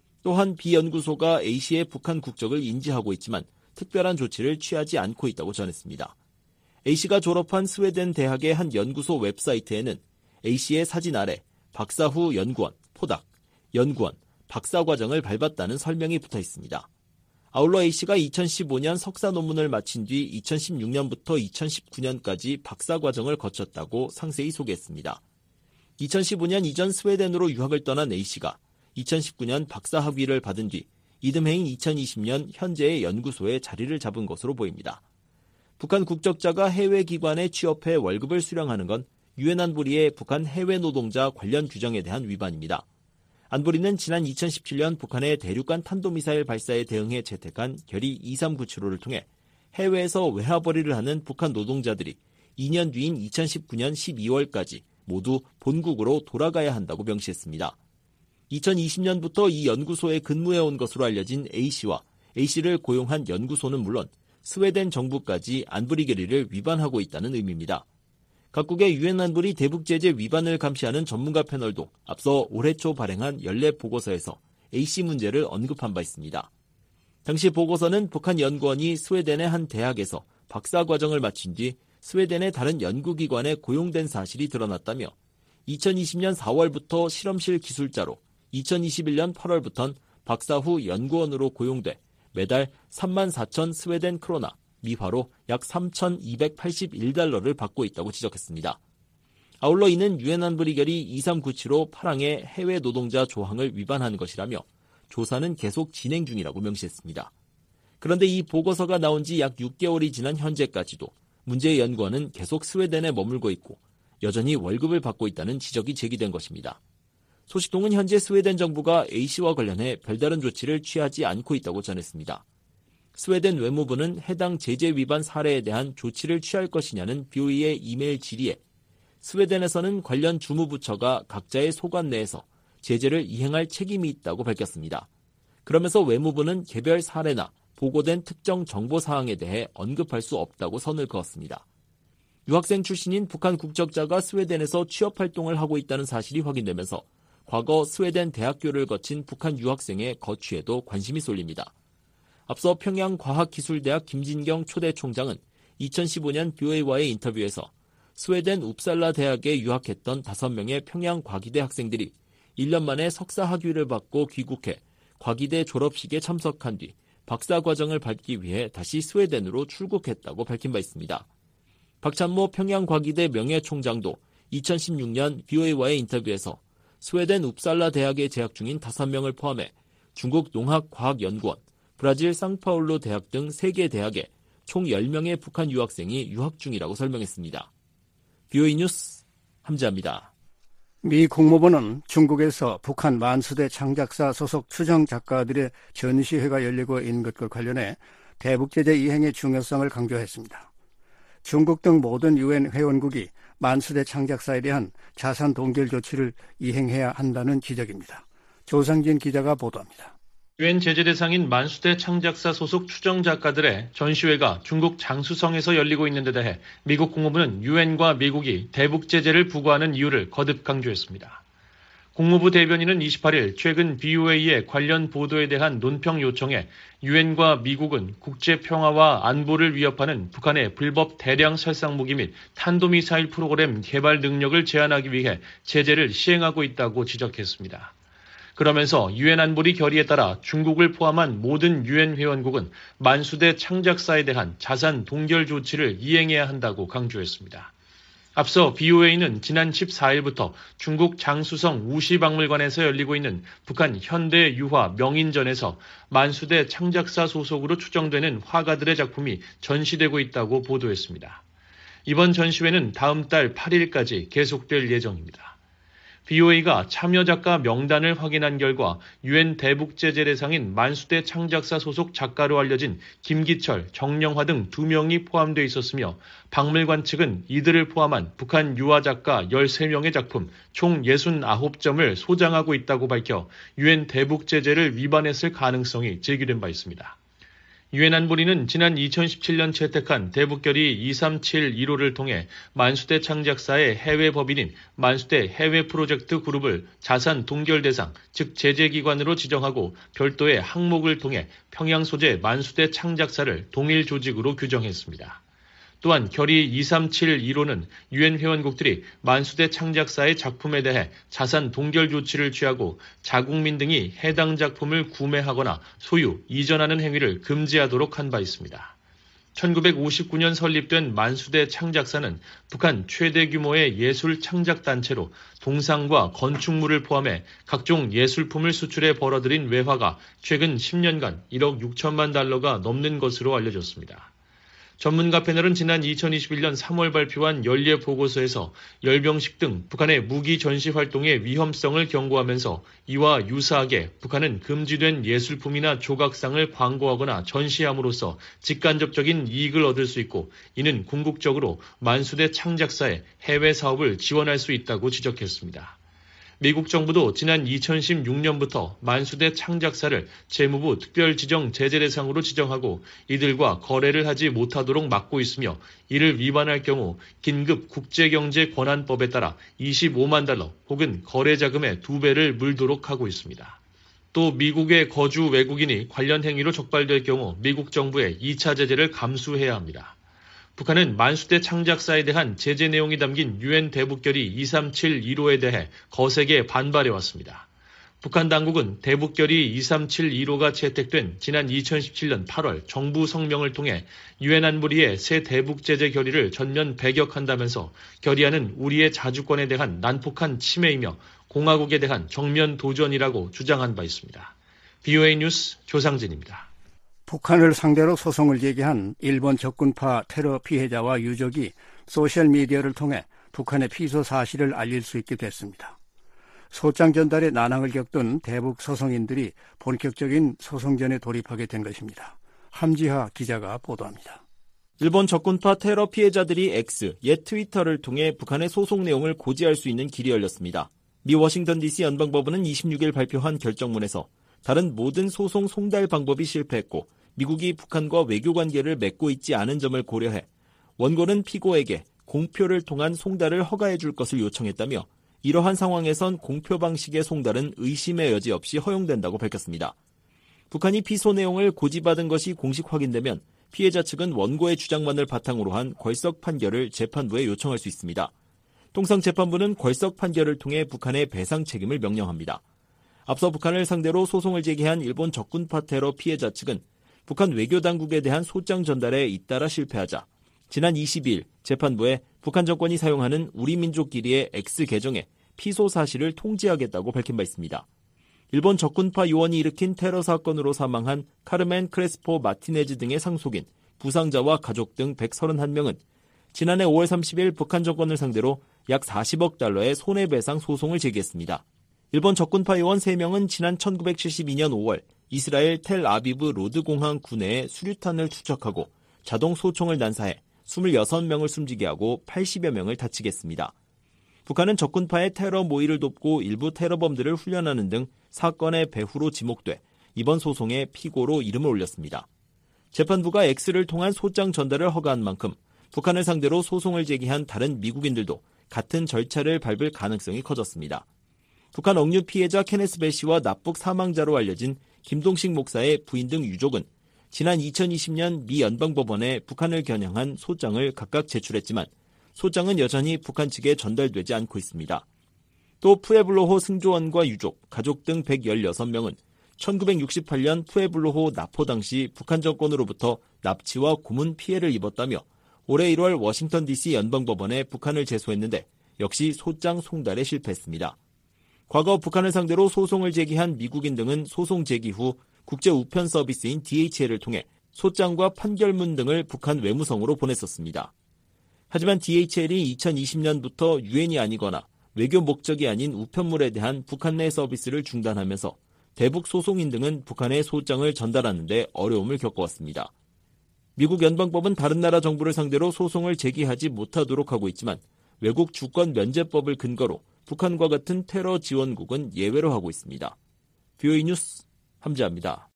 또한 B연구소가 A씨의 북한 국적을 인지하고 있지만 특별한 조치를 취하지 않고 있다고 전했습니다. A씨가 졸업한 스웨덴 대학의 한 연구소 웹사이트에는 A씨의 사진 아래 박사 후 연구원, 포닥, 연구원, 박사과정을 밟았다는 설명이 붙어 있습니다. 아울러 A씨가 이천십오 년 석사 논문을 마친 뒤 이천십육 년부터 이천십구 년까지 박사과정을 거쳤다고 상세히 소개했습니다. 이천십오 년 이전 스웨덴으로 유학을 떠난 A씨가 이천십구 년 박사학위를 받은 뒤 이듬해인 이천이십 년 현재의 연구소에 자리를 잡은 것으로 보입니다. 북한 국적자가 해외 기관에 취업해 월급을 수령하는 건 유엔 안보리의 북한 해외 노동자 관련 규정에 대한 위반입니다. 안보리는 지난 이천십칠 년 북한의 대륙간 탄도미사일 발사에 대응해 채택한 결의 이삼구칠오를 통해 해외에서 외화벌이를 하는 북한 노동자들이 이 년 뒤인 이천십구 년 십이월까지 모두 본국으로 돌아가야 한다고 명시했습니다. 이천이십 년부터 이 연구소에 근무해온 것으로 알려진 A씨와 A씨를 고용한 연구소는 물론 스웨덴 정부까지 안보리 결의를 위반하고 있다는 의미입니다. 각국의 유엔 안보리 대북제재 위반을 감시하는 전문가 패널도 앞서 올해 초 발행한 연례 보고서에서 A씨 문제를 언급한 바 있습니다. 당시 보고서는 북한 연구원이 스웨덴의 한 대학에서 박사과정을 마친 뒤 스웨덴의 다른 연구기관에 고용된 사실이 드러났다며 이천이십 년 사월부터 실험실 기술자로 이천이십일 년 팔월부터는 박사 후 연구원으로 고용돼 매달 삼만 사천 스웨덴 크로나, 미화로 약 삼천이백팔십일 달러를 받고 있다고 지적했습니다. 아울러 이는 유엔 안보리 결의 이삼구칠오 파랑의 해외 노동자 조항을 위반한 것이라며 조사는 계속 진행 중이라고 명시했습니다. 그런데 이 보고서가 나온 지 약 육 개월이 지난 현재까지도 문제의 연구원은 계속 스웨덴에 머물고 있고 여전히 월급을 받고 있다는 지적이 제기된 것입니다. 소식통은 현재 스웨덴 정부가 A씨와 관련해 별다른 조치를 취하지 않고 있다고 전했습니다. 스웨덴 외무부는 해당 제재 위반 사례에 대한 조치를 취할 것이냐는 브이오에이의 이메일 질의에 스웨덴에서는 관련 주무부처가 각자의 소관 내에서 제재를 이행할 책임이 있다고 밝혔습니다. 그러면서 외무부는 개별 사례나 보고된 특정 정보 사항에 대해 언급할 수 없다고 선을 그었습니다. 유학생 출신인 북한 국적자가 스웨덴에서 취업활동을 하고 있다는 사실이 확인되면서 과거 스웨덴 대학교를 거친 북한 유학생의 거취에도 관심이 쏠립니다. 앞서 평양과학기술대학 김진경 초대 총장은 이천십오 년 브이오에이와의 인터뷰에서 스웨덴 웁살라 대학에 유학했던 다섯 명의 평양과기대 학생들이 일 년 만에 석사 학위를 받고 귀국해 과기대 졸업식에 참석한 뒤 박사과정을 밟기 위해 다시 스웨덴으로 출국했다고 밝힌 바 있습니다. 박찬모 평양과기대 명예총장도 이천십육 년 브이오에이와의 인터뷰에서 스웨덴 웁살라 대학에 재학 중인 다섯 명을 포함해 중국 농학과학연구원, 브라질 상파울루 대학 등 세 개 대학에 총 열 명의 북한 유학생이 유학 중이라고 설명했습니다. 브이오에이 뉴스 함지아입니다. 미 국무부는 중국에서 북한 만수대 창작사 소속 추정 작가들의 전시회가 열리고 있는 것과 관련해 대북제재 이행의 중요성을 강조했습니다. 중국 등 모든 유엔 회원국이 만수대 창작사에 대한 자산 동결 조치를 이행해야 한다는 지적입니다. 조상진 기자가 보도합니다. 유엔 제재 대상인 만수대 창작사 소속 추정 작가들의 전시회가 중국 장수성에서 열리고 있는 데 대해 미국 국무부는 유엔과 미국이 대북 제재를 부과하는 이유를 거듭 강조했습니다. 국무부 대변인은 이십팔일 최근 비오에이의 관련 보도에 대한 논평 요청에 유엔과 미국은 국제평화와 안보를 위협하는 북한의 불법 대량 살상무기 및 탄도미사일 프로그램 개발 능력을 제한하기 위해 제재를 시행하고 있다고 지적했습니다. 그러면서 유엔 안보리 결의에 따라 중국을 포함한 모든 유엔 회원국은 만수대 창작사에 대한 자산 동결 조치를 이행해야 한다고 강조했습니다. 앞서 비오에이는 지난 십사일부터 중국 장쑤성 우시박물관에서 열리고 있는 북한 현대유화 명인전에서 만수대 창작사 소속으로 추정되는 화가들의 작품이 전시되고 있다고 보도했습니다. 이번 전시회는 다음 달 팔일까지 계속될 예정입니다. 비오에이가 참여 작가 명단을 확인한 결과 유엔 대북제재대상인 만수대 창작사 소속 작가로 알려진 김기철, 정영화 등 두 명이 포함되어 있었으며 박물관 측은 이들을 포함한 북한 유화 작가 열세 명의 작품 총 육십구 점을 소장하고 있다고 밝혀 유엔 대북제재를 위반했을 가능성이 제기된 바 있습니다. 유엔 안보리는 지난 이천십칠년 채택한 대북결의 이삼칠일호를 통해 만수대 창작사의 해외 법인인 만수대 해외 프로젝트 그룹을 자산 동결 대상, 즉 제재기관으로 지정하고 별도의 항목을 통해 평양 소재 만수대 창작사를 동일 조직으로 규정했습니다. 또한 결의 이삼칠일호는 유엔 회원국들이 만수대 창작사의 작품에 대해 자산 동결 조치를 취하고 자국민 등이 해당 작품을 구매하거나 소유, 이전하는 행위를 금지하도록 한 바 있습니다. 천구백오십구년 설립된 만수대 창작사는 북한 최대 규모의 예술 창작단체로 동상과 건축물을 포함해 각종 예술품을 수출해 벌어들인 외화가 최근 십년간 일억 육천만 달러가 넘는 것으로 알려졌습니다. 전문가 패널은 지난 이천이십일년 삼월 발표한 연례 보고서에서 열병식 등 북한의 무기 전시 활동의 위험성을 경고하면서 이와 유사하게 북한은 금지된 예술품이나 조각상을 광고하거나 전시함으로써 직간접적인 이익을 얻을 수 있고 이는 궁극적으로 만수대 창작사의 해외 사업을 지원할 수 있다고 지적했습니다. 미국 정부도 지난 이천십육년부터 만수대 창작사를 재무부 특별지정 제재 대상으로 지정하고 이들과 거래를 하지 못하도록 막고 있으며 이를 위반할 경우 긴급 국제경제권한법에 따라 이십오만 달러 혹은 거래자금의 두 배를 물도록 하고 있습니다. 또 미국의 거주 외국인이 관련 행위로 적발될 경우 미국 정부의 이차 제재를 감수해야 합니다. 북한은 만수대 창작사에 대한 제재 내용이 담긴 유엔 대북결의 이삼칠일호에 대해 거세게 반발해왔습니다. 북한 당국은 대북결의 이삼칠일호가 채택된 지난 이천십칠년 팔월 정부 성명을 통해 유엔 안보리의 새 대북제재 결의를 전면 배격한다면서 결의안은 우리의 자주권에 대한 난폭한 침해이며 공화국에 대한 정면 도전이라고 주장한 바 있습니다. 비오에이 뉴스 조상진입니다. 북한을 상대로 소송을 제기한 일본 적군파 테러 피해자와 유족이 소셜미디어를 통해 북한의 피소 사실을 알릴 수 있게 됐습니다. 소장 전달에 난항을 겪던 대북 소송인들이 본격적인 소송전에 돌입하게 된 것입니다. 함지하 기자가 보도합니다. 일본 적군파 테러 피해자들이 X, 옛 트위터를 통해 북한의 소송 내용을 고지할 수 있는 길이 열렸습니다. 미 워싱턴 디씨 연방법원은 이십육일 발표한 결정문에서 다른 모든 소송 송달 방법이 실패했고 미국이 북한과 외교관계를 맺고 있지 않은 점을 고려해 원고는 피고에게 공표를 통한 송달을 허가해 줄 것을 요청했다며 이러한 상황에선 공표 방식의 송달은 의심의 여지 없이 허용된다고 밝혔습니다. 북한이 피소 내용을 고지받은 것이 공식 확인되면 피해자 측은 원고의 주장만을 바탕으로 한 궐석 판결을 재판부에 요청할 수 있습니다. 통상 재판부는 궐석 판결을 통해 북한의 배상 책임을 명령합니다. 앞서 북한을 상대로 소송을 제기한 일본 적군파 테러 피해자 측은 북한 외교당국에 대한 소장 전달에 잇따라 실패하자 지난 이십이일 재판부에 북한 정권이 사용하는 우리민족끼리의 X 계정에 피소 사실을 통지하겠다고 밝힌 바 있습니다. 일본 적군파 요원이 일으킨 테러 사건으로 사망한 카르멘 크레스포 마티네즈 등의 상속인, 부상자와 가족 등 백삼십일 명은 지난해 오월 삼십일 북한 정권을 상대로 약 사십억 달러의 손해배상 소송을 제기했습니다. 일본 적군파 요원 세 명은 지난 천구백칠십이년 오월 이스라엘 텔아비브 로드 공항 구내에 수류탄을 투척하고 자동 소총을 난사해 이십육 명을 숨지게 하고 팔십여 명을 다치게 했습니다. 북한은 적군파의 테러 모의를 돕고 일부 테러범들을 훈련하는 등 사건의 배후로 지목돼 이번 소송에 피고로 이름을 올렸습니다. 재판부가 X를 통한 소장 전달을 허가한 만큼 북한을 상대로 소송을 제기한 다른 미국인들도 같은 절차를 밟을 가능성이 커졌습니다. 북한 억류 피해자 케네스 배 씨와 납북 사망자로 알려진 김동식 목사의 부인 등 유족은 지난 이천이십 년 미 연방법원에 북한을 겨냥한 소장을 각각 제출했지만 소장은 여전히 북한 측에 전달되지 않고 있습니다. 또 푸에블로호 승조원과 유족, 가족 등 백십육 명은 천구백육십팔 년 푸에블로호 납포 당시 북한 정권으로부터 납치와 고문 피해를 입었다며 올해 일월 워싱턴 디씨 연방법원에 북한을 제소했는데 역시 소장 송달에 실패했습니다. 과거 북한을 상대로 소송을 제기한 미국인 등은 소송 제기 후 국제 우편 서비스인 디에이치엘을 통해 소장과 판결문 등을 북한 외무성으로 보냈었습니다. 하지만 디에이치엘이 이천이십 년부터 유엔이 아니거나 외교 목적이 아닌 우편물에 대한 북한 내 서비스를 중단하면서 대북 소송인 등은 북한에 소장을 전달하는 데 어려움을 겪어왔습니다. 미국 연방법은 다른 나라 정부를 상대로 소송을 제기하지 못하도록 하고 있지만 외국 주권 면제법을 근거로 북한과 같은 테러 지원국은 예외로 하고 있습니다. 비오이 뉴스 함지아입니다.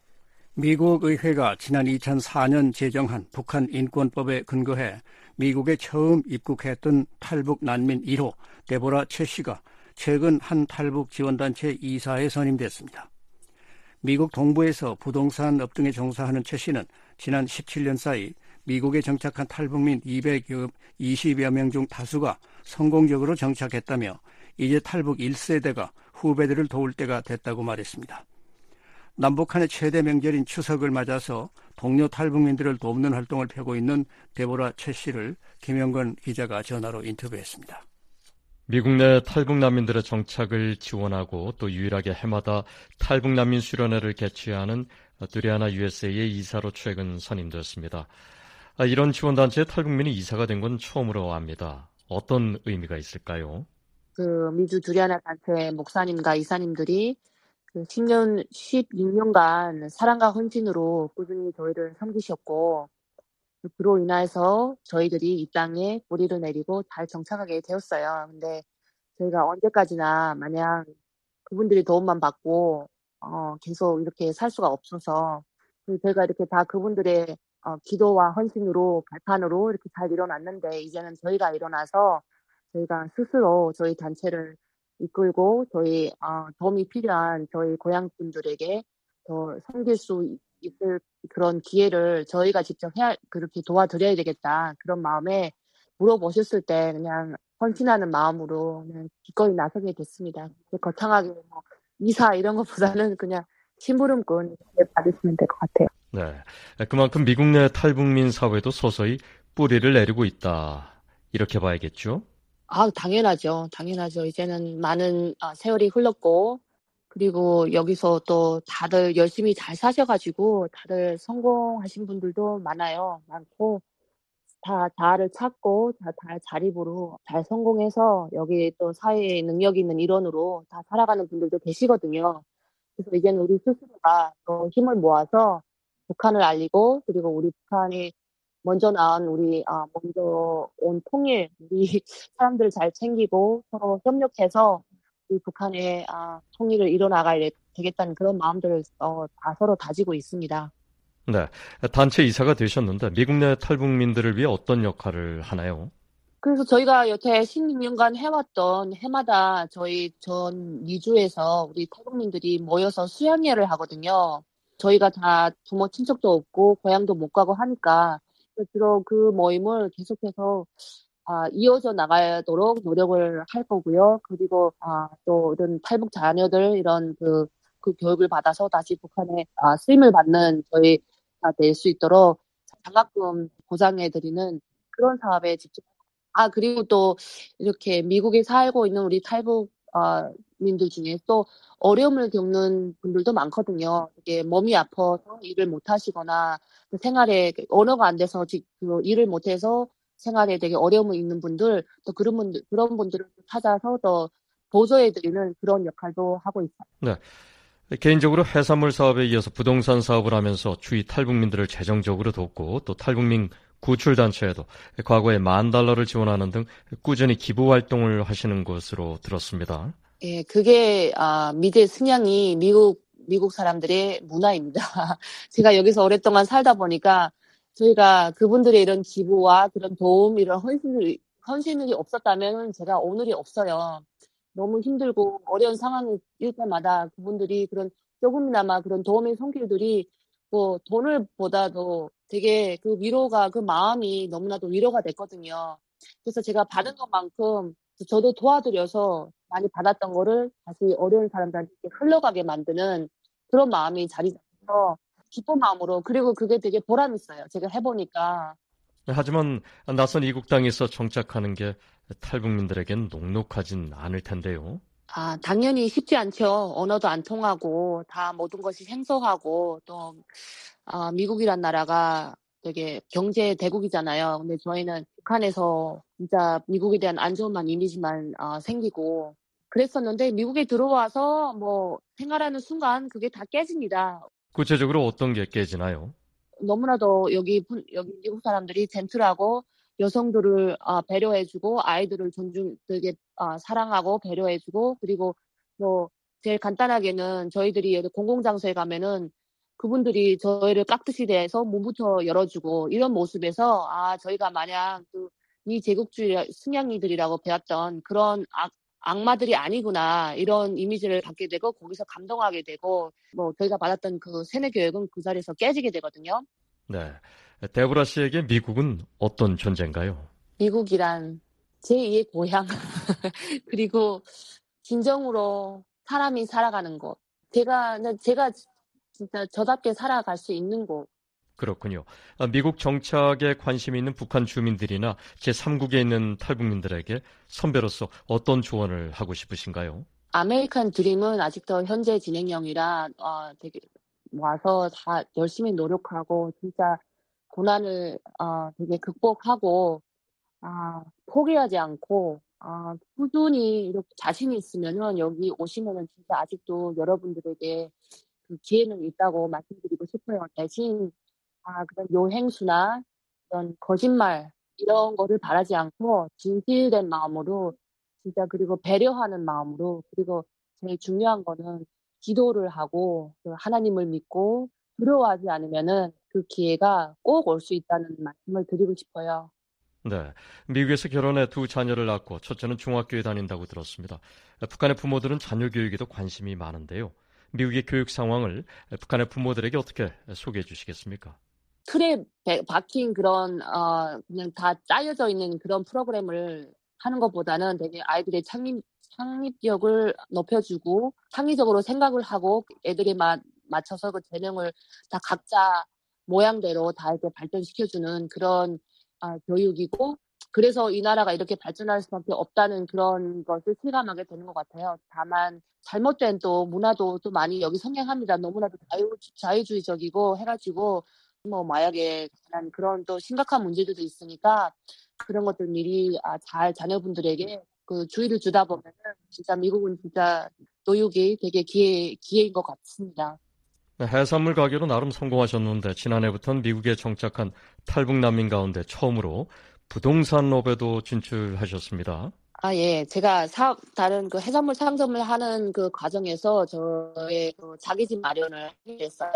미국 의회가 지난 이천사 년 제정한 북한 인권법에 근거해 미국에 처음 입국했던 탈북 난민 일 호 데보라 최 씨가 최근 한 탈북 지원단체 이사에 선임됐습니다. 미국 동부에서 부동산 업 등에 종사하는 최 씨는 지난 십칠 년 사이 미국에 정착한 탈북민 이백이십여 명 중 다수가 성공적으로 정착했다며 이제 탈북 일 세대가 후배들을 도울 때가 됐다고 말했습니다. 남북한의 최대 명절인 추석을 맞아서 동료 탈북민들을 돕는 활동을 펴고 있는 데보라 최 씨를 김영건 기자가 전화로 인터뷰했습니다. 미국 내 탈북 난민들의 정착을 지원하고 또 유일하게 해마다 탈북 난민 수련회를 개최하는 두리아나 유에스에이의 이사로 최근 선임되었습니다. 이런 지원단체에 탈북민이 이사가 된 건 처음으로 압니다. 어떤 의미가 있을까요? 그 미주 두리아나 단체 목사님과 이사님들이 그 십 년, 십육 년간 사랑과 헌신으로 꾸준히 저희를 섬기셨고, 그로 인해서 저희들이 이 땅에 뿌리를 내리고 잘 정착하게 되었어요. 근데 저희가 언제까지나 마냥 그분들이 도움만 받고, 어, 계속 이렇게 살 수가 없어서, 저희가 이렇게 다 그분들의 어, 기도와 헌신으로, 발판으로 이렇게 잘 일어났는데, 이제는 저희가 일어나서 저희가 스스로 저희 단체를 이끌고 저희 어, 도움이 필요한 저희 고향 분들에게 더 섬길 수 있을 그런 기회를 저희가 직접 해야 그렇게 도와드려야 되겠다 그런 마음에 물어보셨을 때 그냥 헌신하는 마음으로 그냥 기꺼이 나서게 됐습니다. 거창하게 뭐 이사 이런 것보다는 그냥 심부름꾼 받으시면 될 것 같아요. 네, 그만큼 미국 내 탈북민 사회도 서서히 뿌리를 내리고 있다 이렇게 봐야겠죠? 아, 당연하죠. 당연하죠. 이제는 많은 아, 세월이 흘렀고, 그리고 여기서 또 다들 열심히 잘 사셔가지고, 다들 성공하신 분들도 많아요. 많고, 다 자아를 찾고, 다, 다 자립으로 잘 성공해서, 여기 또 사회에 능력 있는 일원으로 다 살아가는 분들도 계시거든요. 그래서 이제는 우리 스스로가 또 힘을 모아서 북한을 알리고, 그리고 우리 북한이 먼저 나온 우리 아 먼저 온 통일 우리 사람들을 잘 챙기고 서로 협력해서 우리 북한의 아 통일을 이뤄나가야 되겠다는 그런 마음들을 어, 다 서로 다지고 있습니다. 네, 단체 이사가 되셨는데 미국 내 탈북민들을 위해 어떤 역할을 하나요? 그래서 저희가 여태 십육 년간 해왔던 해마다 저희 전 미주에서 우리 탈북민들이 모여서 수양회를 하거든요. 저희가 다 부모 친척도 없고 고향도 못 가고 하니까 주로 그 모임을 계속해서 아, 이어져 나가도록 노력을 할 거고요. 그리고 아, 또 이런 탈북 자녀들 이런 그, 그 교육을 받아서 다시 북한에 아, 쓰임을 받는 저희가 될 수 있도록 장학금 보장해드리는 그런 사업에 집중. 아 그리고 또 이렇게 미국에 살고 있는 우리 탈북 어, 민들 중에 또 어려움을 겪는 분들도 많거든요. 이게 몸이 아파서 일을 못 하시거나 생활에 언어가 안 돼서 일을 못 해서 생활에 되게 어려움이 있는 분들 또 그런 분들 그런 분들을 찾아서 더 보조해드리는 그런 역할도 하고 있어요. 네. 개인적으로 해산물 사업에 이어서 부동산 사업을 하면서 주위 탈북민들을 재정적으로 돕고 또 탈북민 구출단체에도 과거에 만 달러를 지원하는 등 꾸준히 기부 활동을 하시는 것으로 들었습니다. 예, 그게 아, 미대 승향이 미국 미국 사람들의 문화입니다. 제가 여기서 오랫동안 살다 보니까 저희가 그분들의 이런 기부와 그런 도움, 이런 헌신이, 헌신이 없었다면 제가 오늘이 없어요. 너무 힘들고 어려운 상황일 때마다 그분들이 그런 조금이나마 그런 도움의 손길들이 뭐 돈을 보다도 되게 그 위로가 그 마음이 너무나도 위로가 됐거든요. 그래서 제가 받은 것만큼 저도 도와드려서 많이 받았던 거를 다시 어려운 사람들한테 흘러가게 만드는 그런 마음이 자리 잡아서 기쁜 마음으로 그리고 그게 되게 보람 있어요. 제가 해보니까. 하지만 낯선 이국 땅에서 정착하는 게 탈북민들에겐 녹록하진 않을 텐데요. 아, 당연히 쉽지 않죠. 언어도 안 통하고 다 모든 것이 생소하고 또 아, 미국이란 나라가 되게 경제 대국이잖아요. 근데 저희는 북한에서 진짜 미국에 대한 안 좋은 이미지만 어, 생기고 그랬었는데 미국에 들어와서 뭐 생활하는 순간 그게 다 깨집니다. 구체적으로 어떤 게 깨지나요? 너무나도 여기 여기 미국 사람들이 젠틀하고 여성들을 어, 배려해주고 아이들을 존중 되게 어, 사랑하고 배려해주고 그리고 뭐 제일 간단하게는 저희들이 공공장소에 가면은 그분들이 저희를 깍듯이 대해서 문부터 열어주고 이런 모습에서 아 저희가 마냥 그 이 제국주의 승냥이들이라고 배웠던 그런 악, 악마들이 아니구나 이런 이미지를 갖게 되고 거기서 감동하게 되고 뭐 저희가 받았던 그 세뇌 교육은 그 자리에서 깨지게 되거든요. 네, 데보라 씨에게 미국은 어떤 존재인가요? 미국이란 제이의 고향 그리고 진정으로 사람이 살아가는 곳. 제가 제가 진짜 저답게 살아갈 수 있는 곳. 그렇군요. 미국 정착에 관심이 있는 북한 주민들이나 제삼국에 있는 탈북민들에게 선배로서 어떤 조언을 하고 싶으신가요? 아메리칸 드림은 아직도 현재 진행형이라 어, 되게 와서 다 열심히 노력하고 진짜 고난을 어, 되게 극복하고 아, 포기하지 않고 아, 꾸준히 이렇게 자신이 있으면은 여기 오시면은 진짜 아직도 여러분들에게 그 기회는 있다고 말씀드리고 싶어요. 대신 아, 그런 요행수나 그런 거짓말 이런 거를 바라지 않고 진실된 마음으로 진짜 그리고 배려하는 마음으로 그리고 제일 중요한 거는 기도를 하고 하나님을 믿고 두려워하지 않으면은 그 기회가 꼭 올 수 있다는 말씀을 드리고 싶어요. 네, 미국에서 결혼해 두 자녀를 낳고 첫째는 중학교에 다닌다고 들었습니다. 북한의 부모들은 자녀 교육에도 관심이 많은데요. 미국의 교육 상황을 북한의 부모들에게 어떻게 소개해 주시겠습니까? 틀에 박힌 그런 어 그냥 다 짜여져 있는 그런 프로그램을 하는 것보다는 되게 아이들의 창립 창립력을 높여주고 창의적으로 생각을 하고 애들에 맞, 맞춰서 그 재능을 다 각자 모양대로 다 이렇게 발전시켜주는 그런 어, 교육이고 그래서 이 나라가 이렇게 발전할 수밖에 없다는 그런 것을 실감하게 되는 것 같아요. 다만 잘못된 또 문화도 또 많이 여기 성행합니다. 너무나도 자유, 자유주의적이고 해가지고 뭐 마약에 관한 그런 또 심각한 문제들도 있으니까 그런 것들 미리 아, 잘 자녀분들에게 그 주의를 주다 보면은 진짜 미국은 진짜 노육이 되게 기회 기회인 것 같습니다. 네, 해산물 가게로 나름 성공하셨는데 지난해부터는 미국에 정착한 탈북 난민 가운데 처음으로 부동산 업에도 진출하셨습니다. 아, 예. 제가 사업, 다른 그 해산물 상점을 하는 그 과정에서 저의 그 자기 집 마련을 하게 됐어요.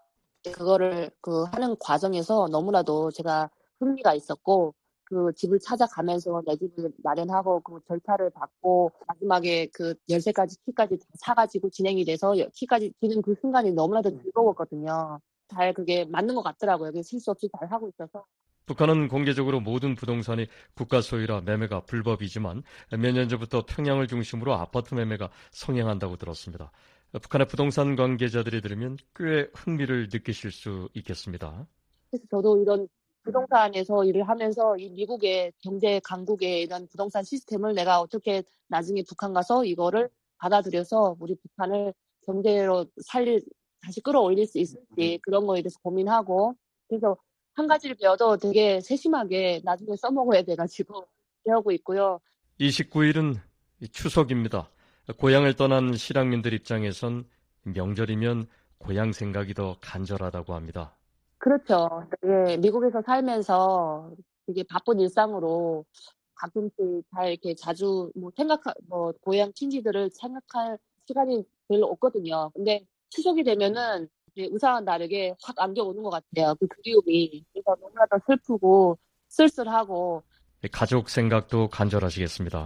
그거를 그 하는 과정에서 너무나도 제가 흥미가 있었고, 그 집을 찾아가면서 내 집을 마련하고 그 절차를 받고, 마지막에 그 열쇠까지, 키까지 다 사가지고 진행이 돼서 키까지 주는 그 순간이 너무나도 즐거웠거든요. 잘 그게 맞는 것 같더라고요. 실수 없이 잘 하고 있어서. 북한은 공개적으로 모든 부동산이 국가 소유라 매매가 불법이지만 몇 년 전부터 평양을 중심으로 아파트 매매가 성행한다고 들었습니다. 북한의 부동산 관계자들이 들으면 꽤 흥미를 느끼실 수 있겠습니다. 그래서 저도 이런 부동산에서 일을 하면서 이 미국의 경제 강국의 이런 부동산 시스템을 내가 어떻게 나중에 북한 가서 이거를 받아들여서 우리 북한을 경제로 살릴, 다시 끌어올릴 수 있을지 그런 거에 대해서 고민하고 그래서 한 가지를 배워도 되게 세심하게 나중에 써먹어야 돼가지고 배우고 있고요. 이십구 일은 추석입니다. 고향을 떠난 실향민들 입장에선 명절이면 고향 생각이 더 간절하다고 합니다. 그렇죠. 예, 미국에서 살면서 되게 바쁜 일상으로 가끔씩 잘 이렇게 자주 뭐 생각, 뭐 고향 친지들을 생각할 시간이 별로 없거든요. 근데 추석이 되면은 의사와 다르게 확 안겨오는 것 같아요. 그 그리움이. 그래서 너무나도 슬프고 쓸쓸하고. 가족 생각도 간절하시겠습니다.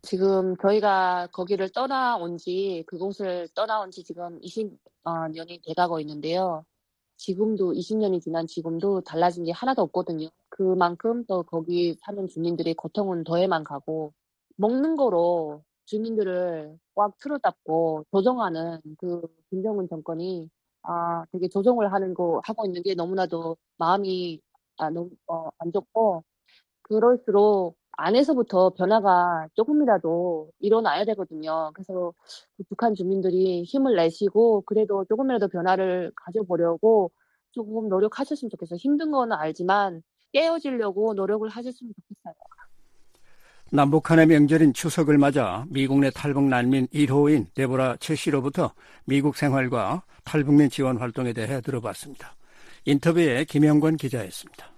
지금 저희가 거기를 떠나온 지, 그곳을 떠나온 지 지금 이십 년이 돼가고 있는데요. 지금도 이십 년이 지난 지금도 달라진 게 하나도 없거든요. 그만큼 또 거기 사는 주민들의 고통은 더해만 가고, 먹는 거로 주민들을 꽉 틀어잡고 조정하는 그 김정은 정권이 아 되게 조정을 하는 거 하고 있는 게 너무나도 마음이 아 너무 어, 안 좋고, 그럴수록 안에서부터 변화가 조금이라도 일어나야 되거든요. 그래서 북한 주민들이 힘을 내시고 그래도 조금이라도 변화를 가져보려고 조금 노력하셨으면 좋겠어요. 힘든 건 알지만 깨어지려고 노력을 하셨으면 좋겠어요. 남북한의 명절인 추석을 맞아 미국 내 탈북 난민 일 호인 데보라 최 씨로부터 미국 생활과 탈북민 지원 활동에 대해 들어봤습니다. 인터뷰에 김영권 기자였습니다.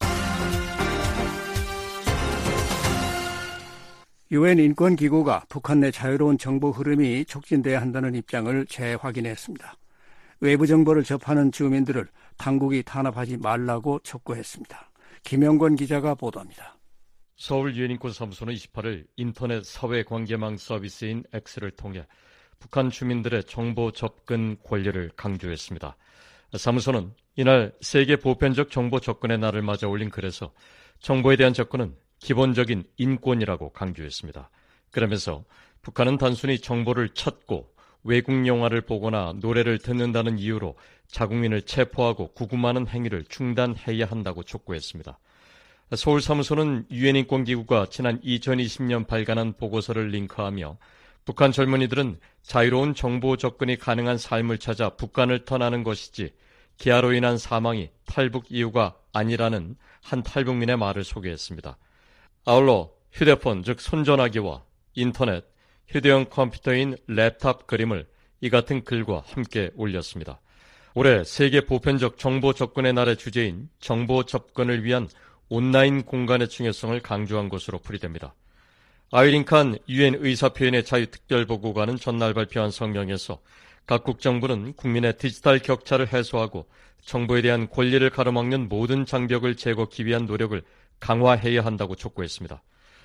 유엔 인권기구가 북한 내 자유로운 정보 흐름이 촉진돼야 한다는 입장을 재확인했습니다. 외부 정보를 접하는 주민들을 당국이 탄압하지 말라고 촉구했습니다. 김영권 기자가 보도합니다. 서울 유엔인권사무소는 이십팔 일 인터넷 사회관계망 서비스인 X를 통해 북한 주민들의 정보 접근 권리를 강조했습니다. 사무소는 이날 세계 보편적 정보 접근의 날을 맞아 올린 글에서 정보에 대한 접근은 기본적인 인권이라고 강조했습니다. 그러면서 북한은 단순히 정보를 찾고 외국 영화를 보거나 노래를 듣는다는 이유로 자국민을 체포하고 구금하는 행위를 중단해야 한다고 촉구했습니다. 서울 사무소는 유엔인권기구가 지난 이천이십 년 발간한 보고서를 링크하며 북한 젊은이들은 자유로운 정보 접근이 가능한 삶을 찾아 북한을 떠나는 것이지 기아로 인한 사망이 탈북 이유가 아니라는 한 탈북민의 말을 소개했습니다. 아울러 휴대폰, 즉 손전화기와 인터넷, 휴대용 컴퓨터인 랩탑 그림을 이 같은 글과 함께 올렸습니다. 올해 세계 보편적 정보 접근의 날의 주제인 정보 접근을 위한 온라인 공간의 중요성을 강조한 것으로 풀이됩니다. 아이린칸 유엔 의사표현의 자유특별보고관은 전날 발표한 성명에서 각국 정부는 국민의 디지털 격차를 해소하고 정보에 대한 권리를 가로막는 모든 장벽을 제거하기 위한 노력을 강화해야 한다고 촉구했습니다.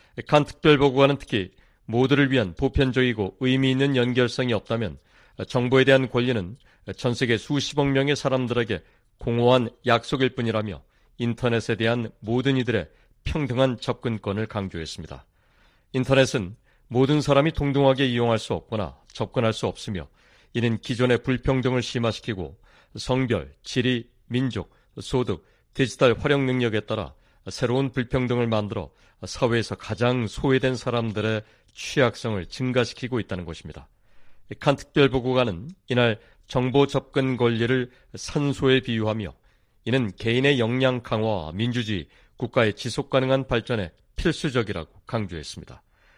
칸 특별보고관은 특히 모두를 위한 보편적이고 의미 있는 연결성이 없다면 정보에 대한 권리는 전 세계 수십억 명의 사람들에게 공허한 약속일 뿐이라며 인터넷에 대한 모든 이들의 평등한 접근권을 강조했습니다. 인터넷은 모든 사람이 동등하게 이용할 수 없거나 접근할 수 없으며 이는 기존의 불평등을 심화시키고 성별, 지리, 민족, 소득, 디지털 활용 능력에 따라 새로운 불평등을 만들어 사회에서 가장 소외된 사람들의 취약성을 증가시키고 있다는 것입니다. 칸 특별보고관은 이날 정보 접근 권리를 산소에 비유하며 이는 개인의 역량 강화와 민주주의, 국가의 지속가능한 발전에 필수적이라고 강조했습니다.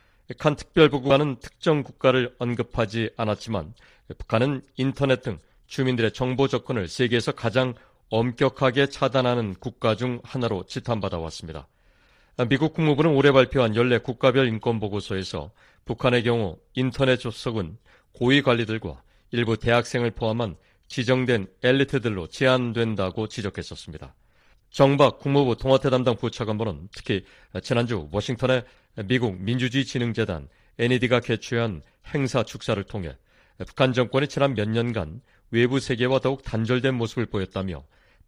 칸 특별보고관은 특정 국가를 언급하지 않았지만 북한은 인터넷 등 주민들의 정보 접근을 세계에서 가장 엄격하게 차단하는 국가 중 하나로 지탄받아 왔습니다. 미국 국무부는 올해 발표한 연례 국가별 인권보고서에서 북한의 경우 인터넷 접속은 고위 관리들과 일부 대학생을 포함한 지정된 엘리트들로 제한된다고 지적했었습니다. 정박 국무부 통화태 담당 부차관보는 특히 지난주 워싱턴의 미국 민주주의진흥재단 엔이디가 개최한 행사 축사를 통해 북한 정권이 지난 몇 년간 외부 세계와 더욱 단절된 모습을 보였다며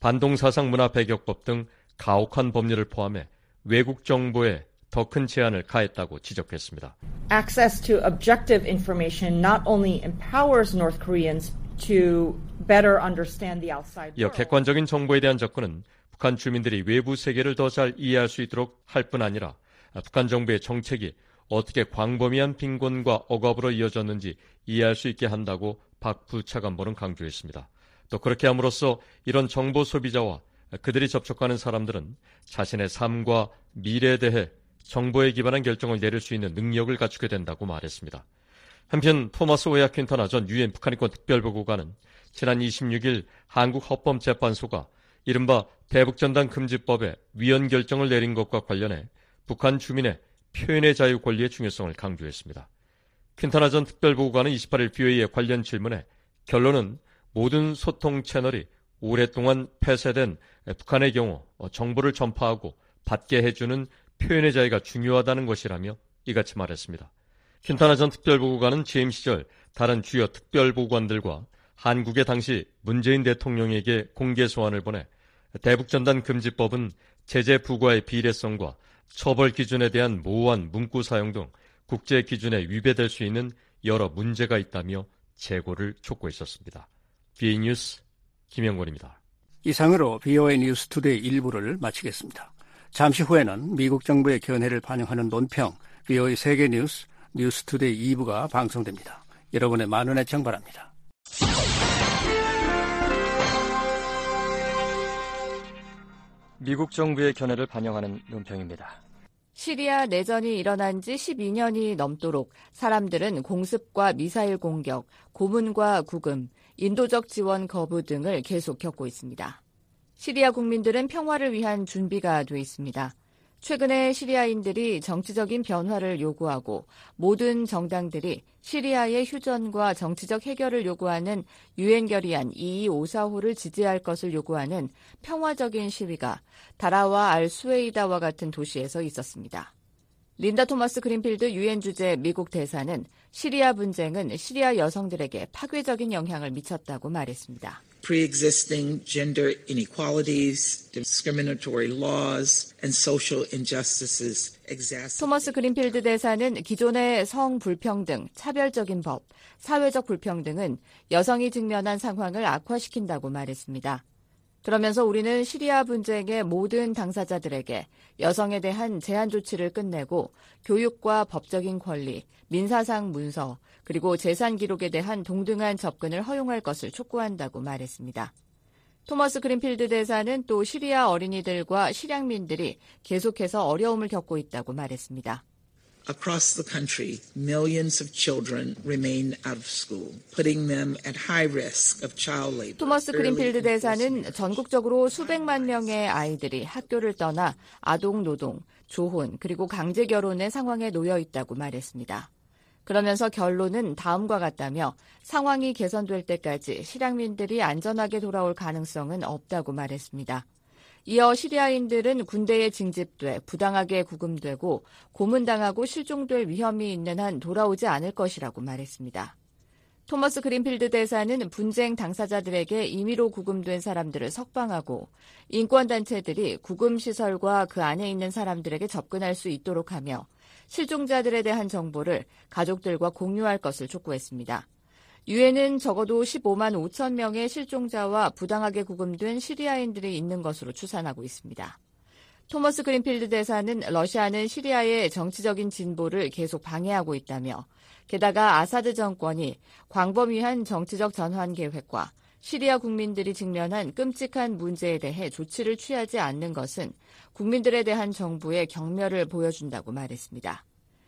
반동사상 문화 배격법 등 가혹한 법률을 포함해 외국 정보에 더 큰 제한을 가했다고 지적했습니다. Access to objective information not only empowers North Koreans to better understand the outside world. 이어 객관적인 정보에 대한 접근은 북한 주민들이 외부 세계를 더 잘 이해할 수 있도록 할 뿐 아니라 북한 정부의 정책이 어떻게 광범위한 빈곤과 억압으로 이어졌는지 이해할 수 있게 한다고 박 부차관보는 강조했습니다. 또 그렇게 함으로써 이런 정보 소비자와 그들이 접촉하는 사람들은 자신의 삶과 미래에 대해 정보에 기반한 결정을 내릴 수 있는 능력을 갖추게 된다고 말했습니다. 한편 토마스 오야 퀸터나 전 유엔 북한인권 특별보고관은 지난 이십육 일 한국 헌법재판소가 이른바 대북전단 금지법에 위헌 결정을 내린 것과 관련해 북한 주민의 표현의 자유 권리의 중요성을 강조했습니다. 퀸터나 전 특별보고관은 이십팔 일 브이오에이의 관련 질문에 결론은 모든 소통 채널이 오랫동안 폐쇄된 북한의 경우 정보를 전파하고 받게 해주는 표현의 자유가 중요하다는 것이라며 이같이 말했습니다. 킨타나 전 특별보고관은 취임 시절 다른 주요 특별보고관들과 한국의 당시 문재인 대통령에게 공개 소환을 보내 대북전단 금지법은 제재 부과의 비례성과 처벌 기준에 대한 모호한 문구 사용 등 국제 기준에 위배될 수 있는 여러 문제가 있다며 재고를 촉구했었습니다. 비오에이 뉴스 김영권입니다. 이상으로 비오에이 뉴스 투데이 일부를 마치겠습니다. 잠시 후에는 미국 정부의 견해를 반영하는 논평 비오에이 세계 뉴스 뉴스 투데이 이 부가 방송됩니다. 여러분의 많은 애청 바랍니다. 미국 정부의 견해를 반영하는 논평입니다. 시리아 내전이 일어난 지 십이 년이 넘도록 사람들은 공습과 미사일 공격, 고문과 구금, 인도적 지원 거부 등을 계속 겪고 있습니다. 시리아 국민들은 평화를 위한 준비가 돼 있습니다. 최근에 시리아인들이 정치적인 변화를 요구하고 모든 정당들이 시리아의 휴전과 정치적 해결을 요구하는 유엔 결의안 이이오사호를 지지할 것을 요구하는 평화적인 시위가 다라와 알 수웨이다와 같은 도시에서 있었습니다. 린다 토마스 그린필드 유엔 주재 미국 대사는 시리아 분쟁은 시리아 여성들에게 파괴적인 영향을 미쳤다고 말했습니다. Pre-existing gender inequalities, discriminatory laws, and social injustices exacerbate. 토머스 그린필드 대사는 기존의 성 불평등, 차별적인 법, 사회적 불평등은 여성이 직면한 상황을 악화시킨다고 말했습니다. 그러면서 우리는 시리아 분쟁의 모든 당사자들에게 여성에 대한 제한 조치를 끝내고 교육과 법적인 권리, 민사상 문서, 그리고 재산 기록에 대한 동등한 접근을 허용할 것을 촉구한다고 말했습니다. 토머스 그린필드 대사는 또 시리아 어린이들과 실향민들이 계속해서 어려움을 겪고 있다고 말했습니다. Across the country, millions of children remain out of school, putting them at high risk of child labor. 토머스 그린필드 대사는 전국적으로 수백만 명의 아이들이 학교를 떠나 아동 노동, 조혼, 그리고 강제 결혼의 상황에 놓여 있다고 말했습니다. 그러면서 결론은 다음과 같다며 상황이 개선될 때까지 실향민들이 안전하게 돌아올 가능성은 없다고 말했습니다. 이어 시리아인들은 군대에 징집돼 부당하게 구금되고 고문당하고 실종될 위험이 있는 한 돌아오지 않을 것이라고 말했습니다. 토머스 그린필드 대사는 분쟁 당사자들에게 임의로 구금된 사람들을 석방하고 인권단체들이 구금시설과 그 안에 있는 사람들에게 접근할 수 있도록 하며 실종자들에 대한 정보를 가족들과 공유할 것을 촉구했습니다. 유엔은 적어도 십오만 오천 명의 실종자와 부당하게 구금된 시리아인들이 있는 것으로 추산하고 있습니다. 토머스 그린필드 대사는 러시아는 시리아의 정치적인 진보를 계속 방해하고 있다며 게다가 아사드 정권이 광범위한 정치적 전환 계획과 시리아 국민들이 직면한 끔찍한 문제에 대해 조치를 취하지 않는 것은 국민들에 대한 정부의 경멸을 보여준다고 말했습니다.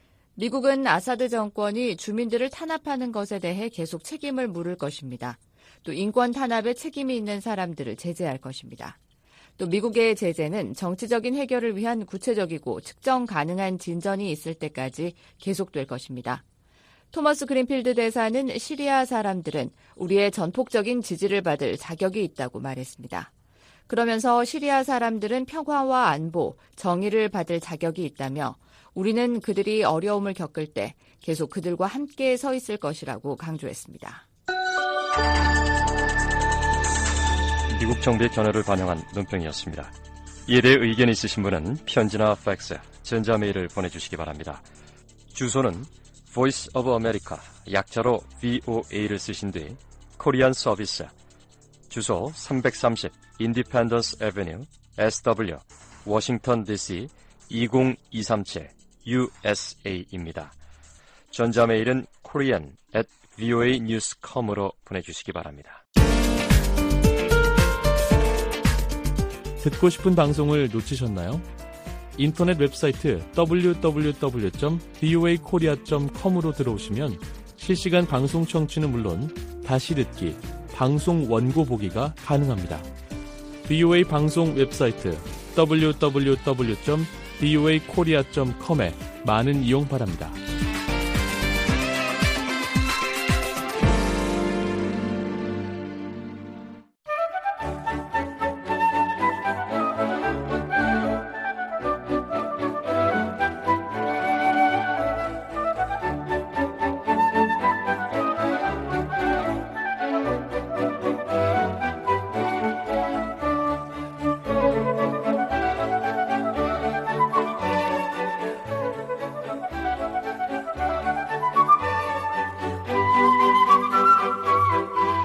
미국은 아사드 정권이 주민들을 탄압하는 것에 대해 계속 책임을 물을 것입니다. 또 인권 탄압에 책임이 있는 사람들을 제재할 것입니다. 또 미국의 제재는 정치적인 해결을 위한 구체적이고 측정 가능한 진전이 있을 때까지 계속될 것입니다. 토머스 그린필드 대사는 시리아 사람들은 우리의 전폭적인 지지를 받을 자격이 있다고 말했습니다. 그러면서 시리아 사람들은 평화와 안보, 정의를 받을 자격이 있다며 우리는 그들이 어려움을 겪을 때 계속 그들과 함께 서 있을 것이라고 강조했습니다. 미국 정부의 견해를 반영한 논평이었습니다. 이에 대해 의견 있으신 분은 편지나 팩스, 전자메일을 보내주시기 바랍니다. 주소는 Voice of America, 약자로 브이오에이를 쓰신 뒤 코리안 서비스, 주소 삼백삼십 Independence Avenue, 에스더블유, 워싱턴 디씨 이공이삼칠 유에스에이입니다. 전자메일은 korean at voa news dot com으로 보내주시기 바랍니다. 듣고 싶은 방송을 놓치셨나요? 인터넷 웹사이트 더블유 더블유 더블유 점 브이오에이 코리아 점 컴으로 들어오시면 실시간 방송 청취는 물론 다시 듣기, 방송 원고 보기가 가능합니다. 브이오에이 방송 웹사이트 더블유 더블유 더블유 점 브이오에이 코리아 점 컴에 많은 이용 바랍니다.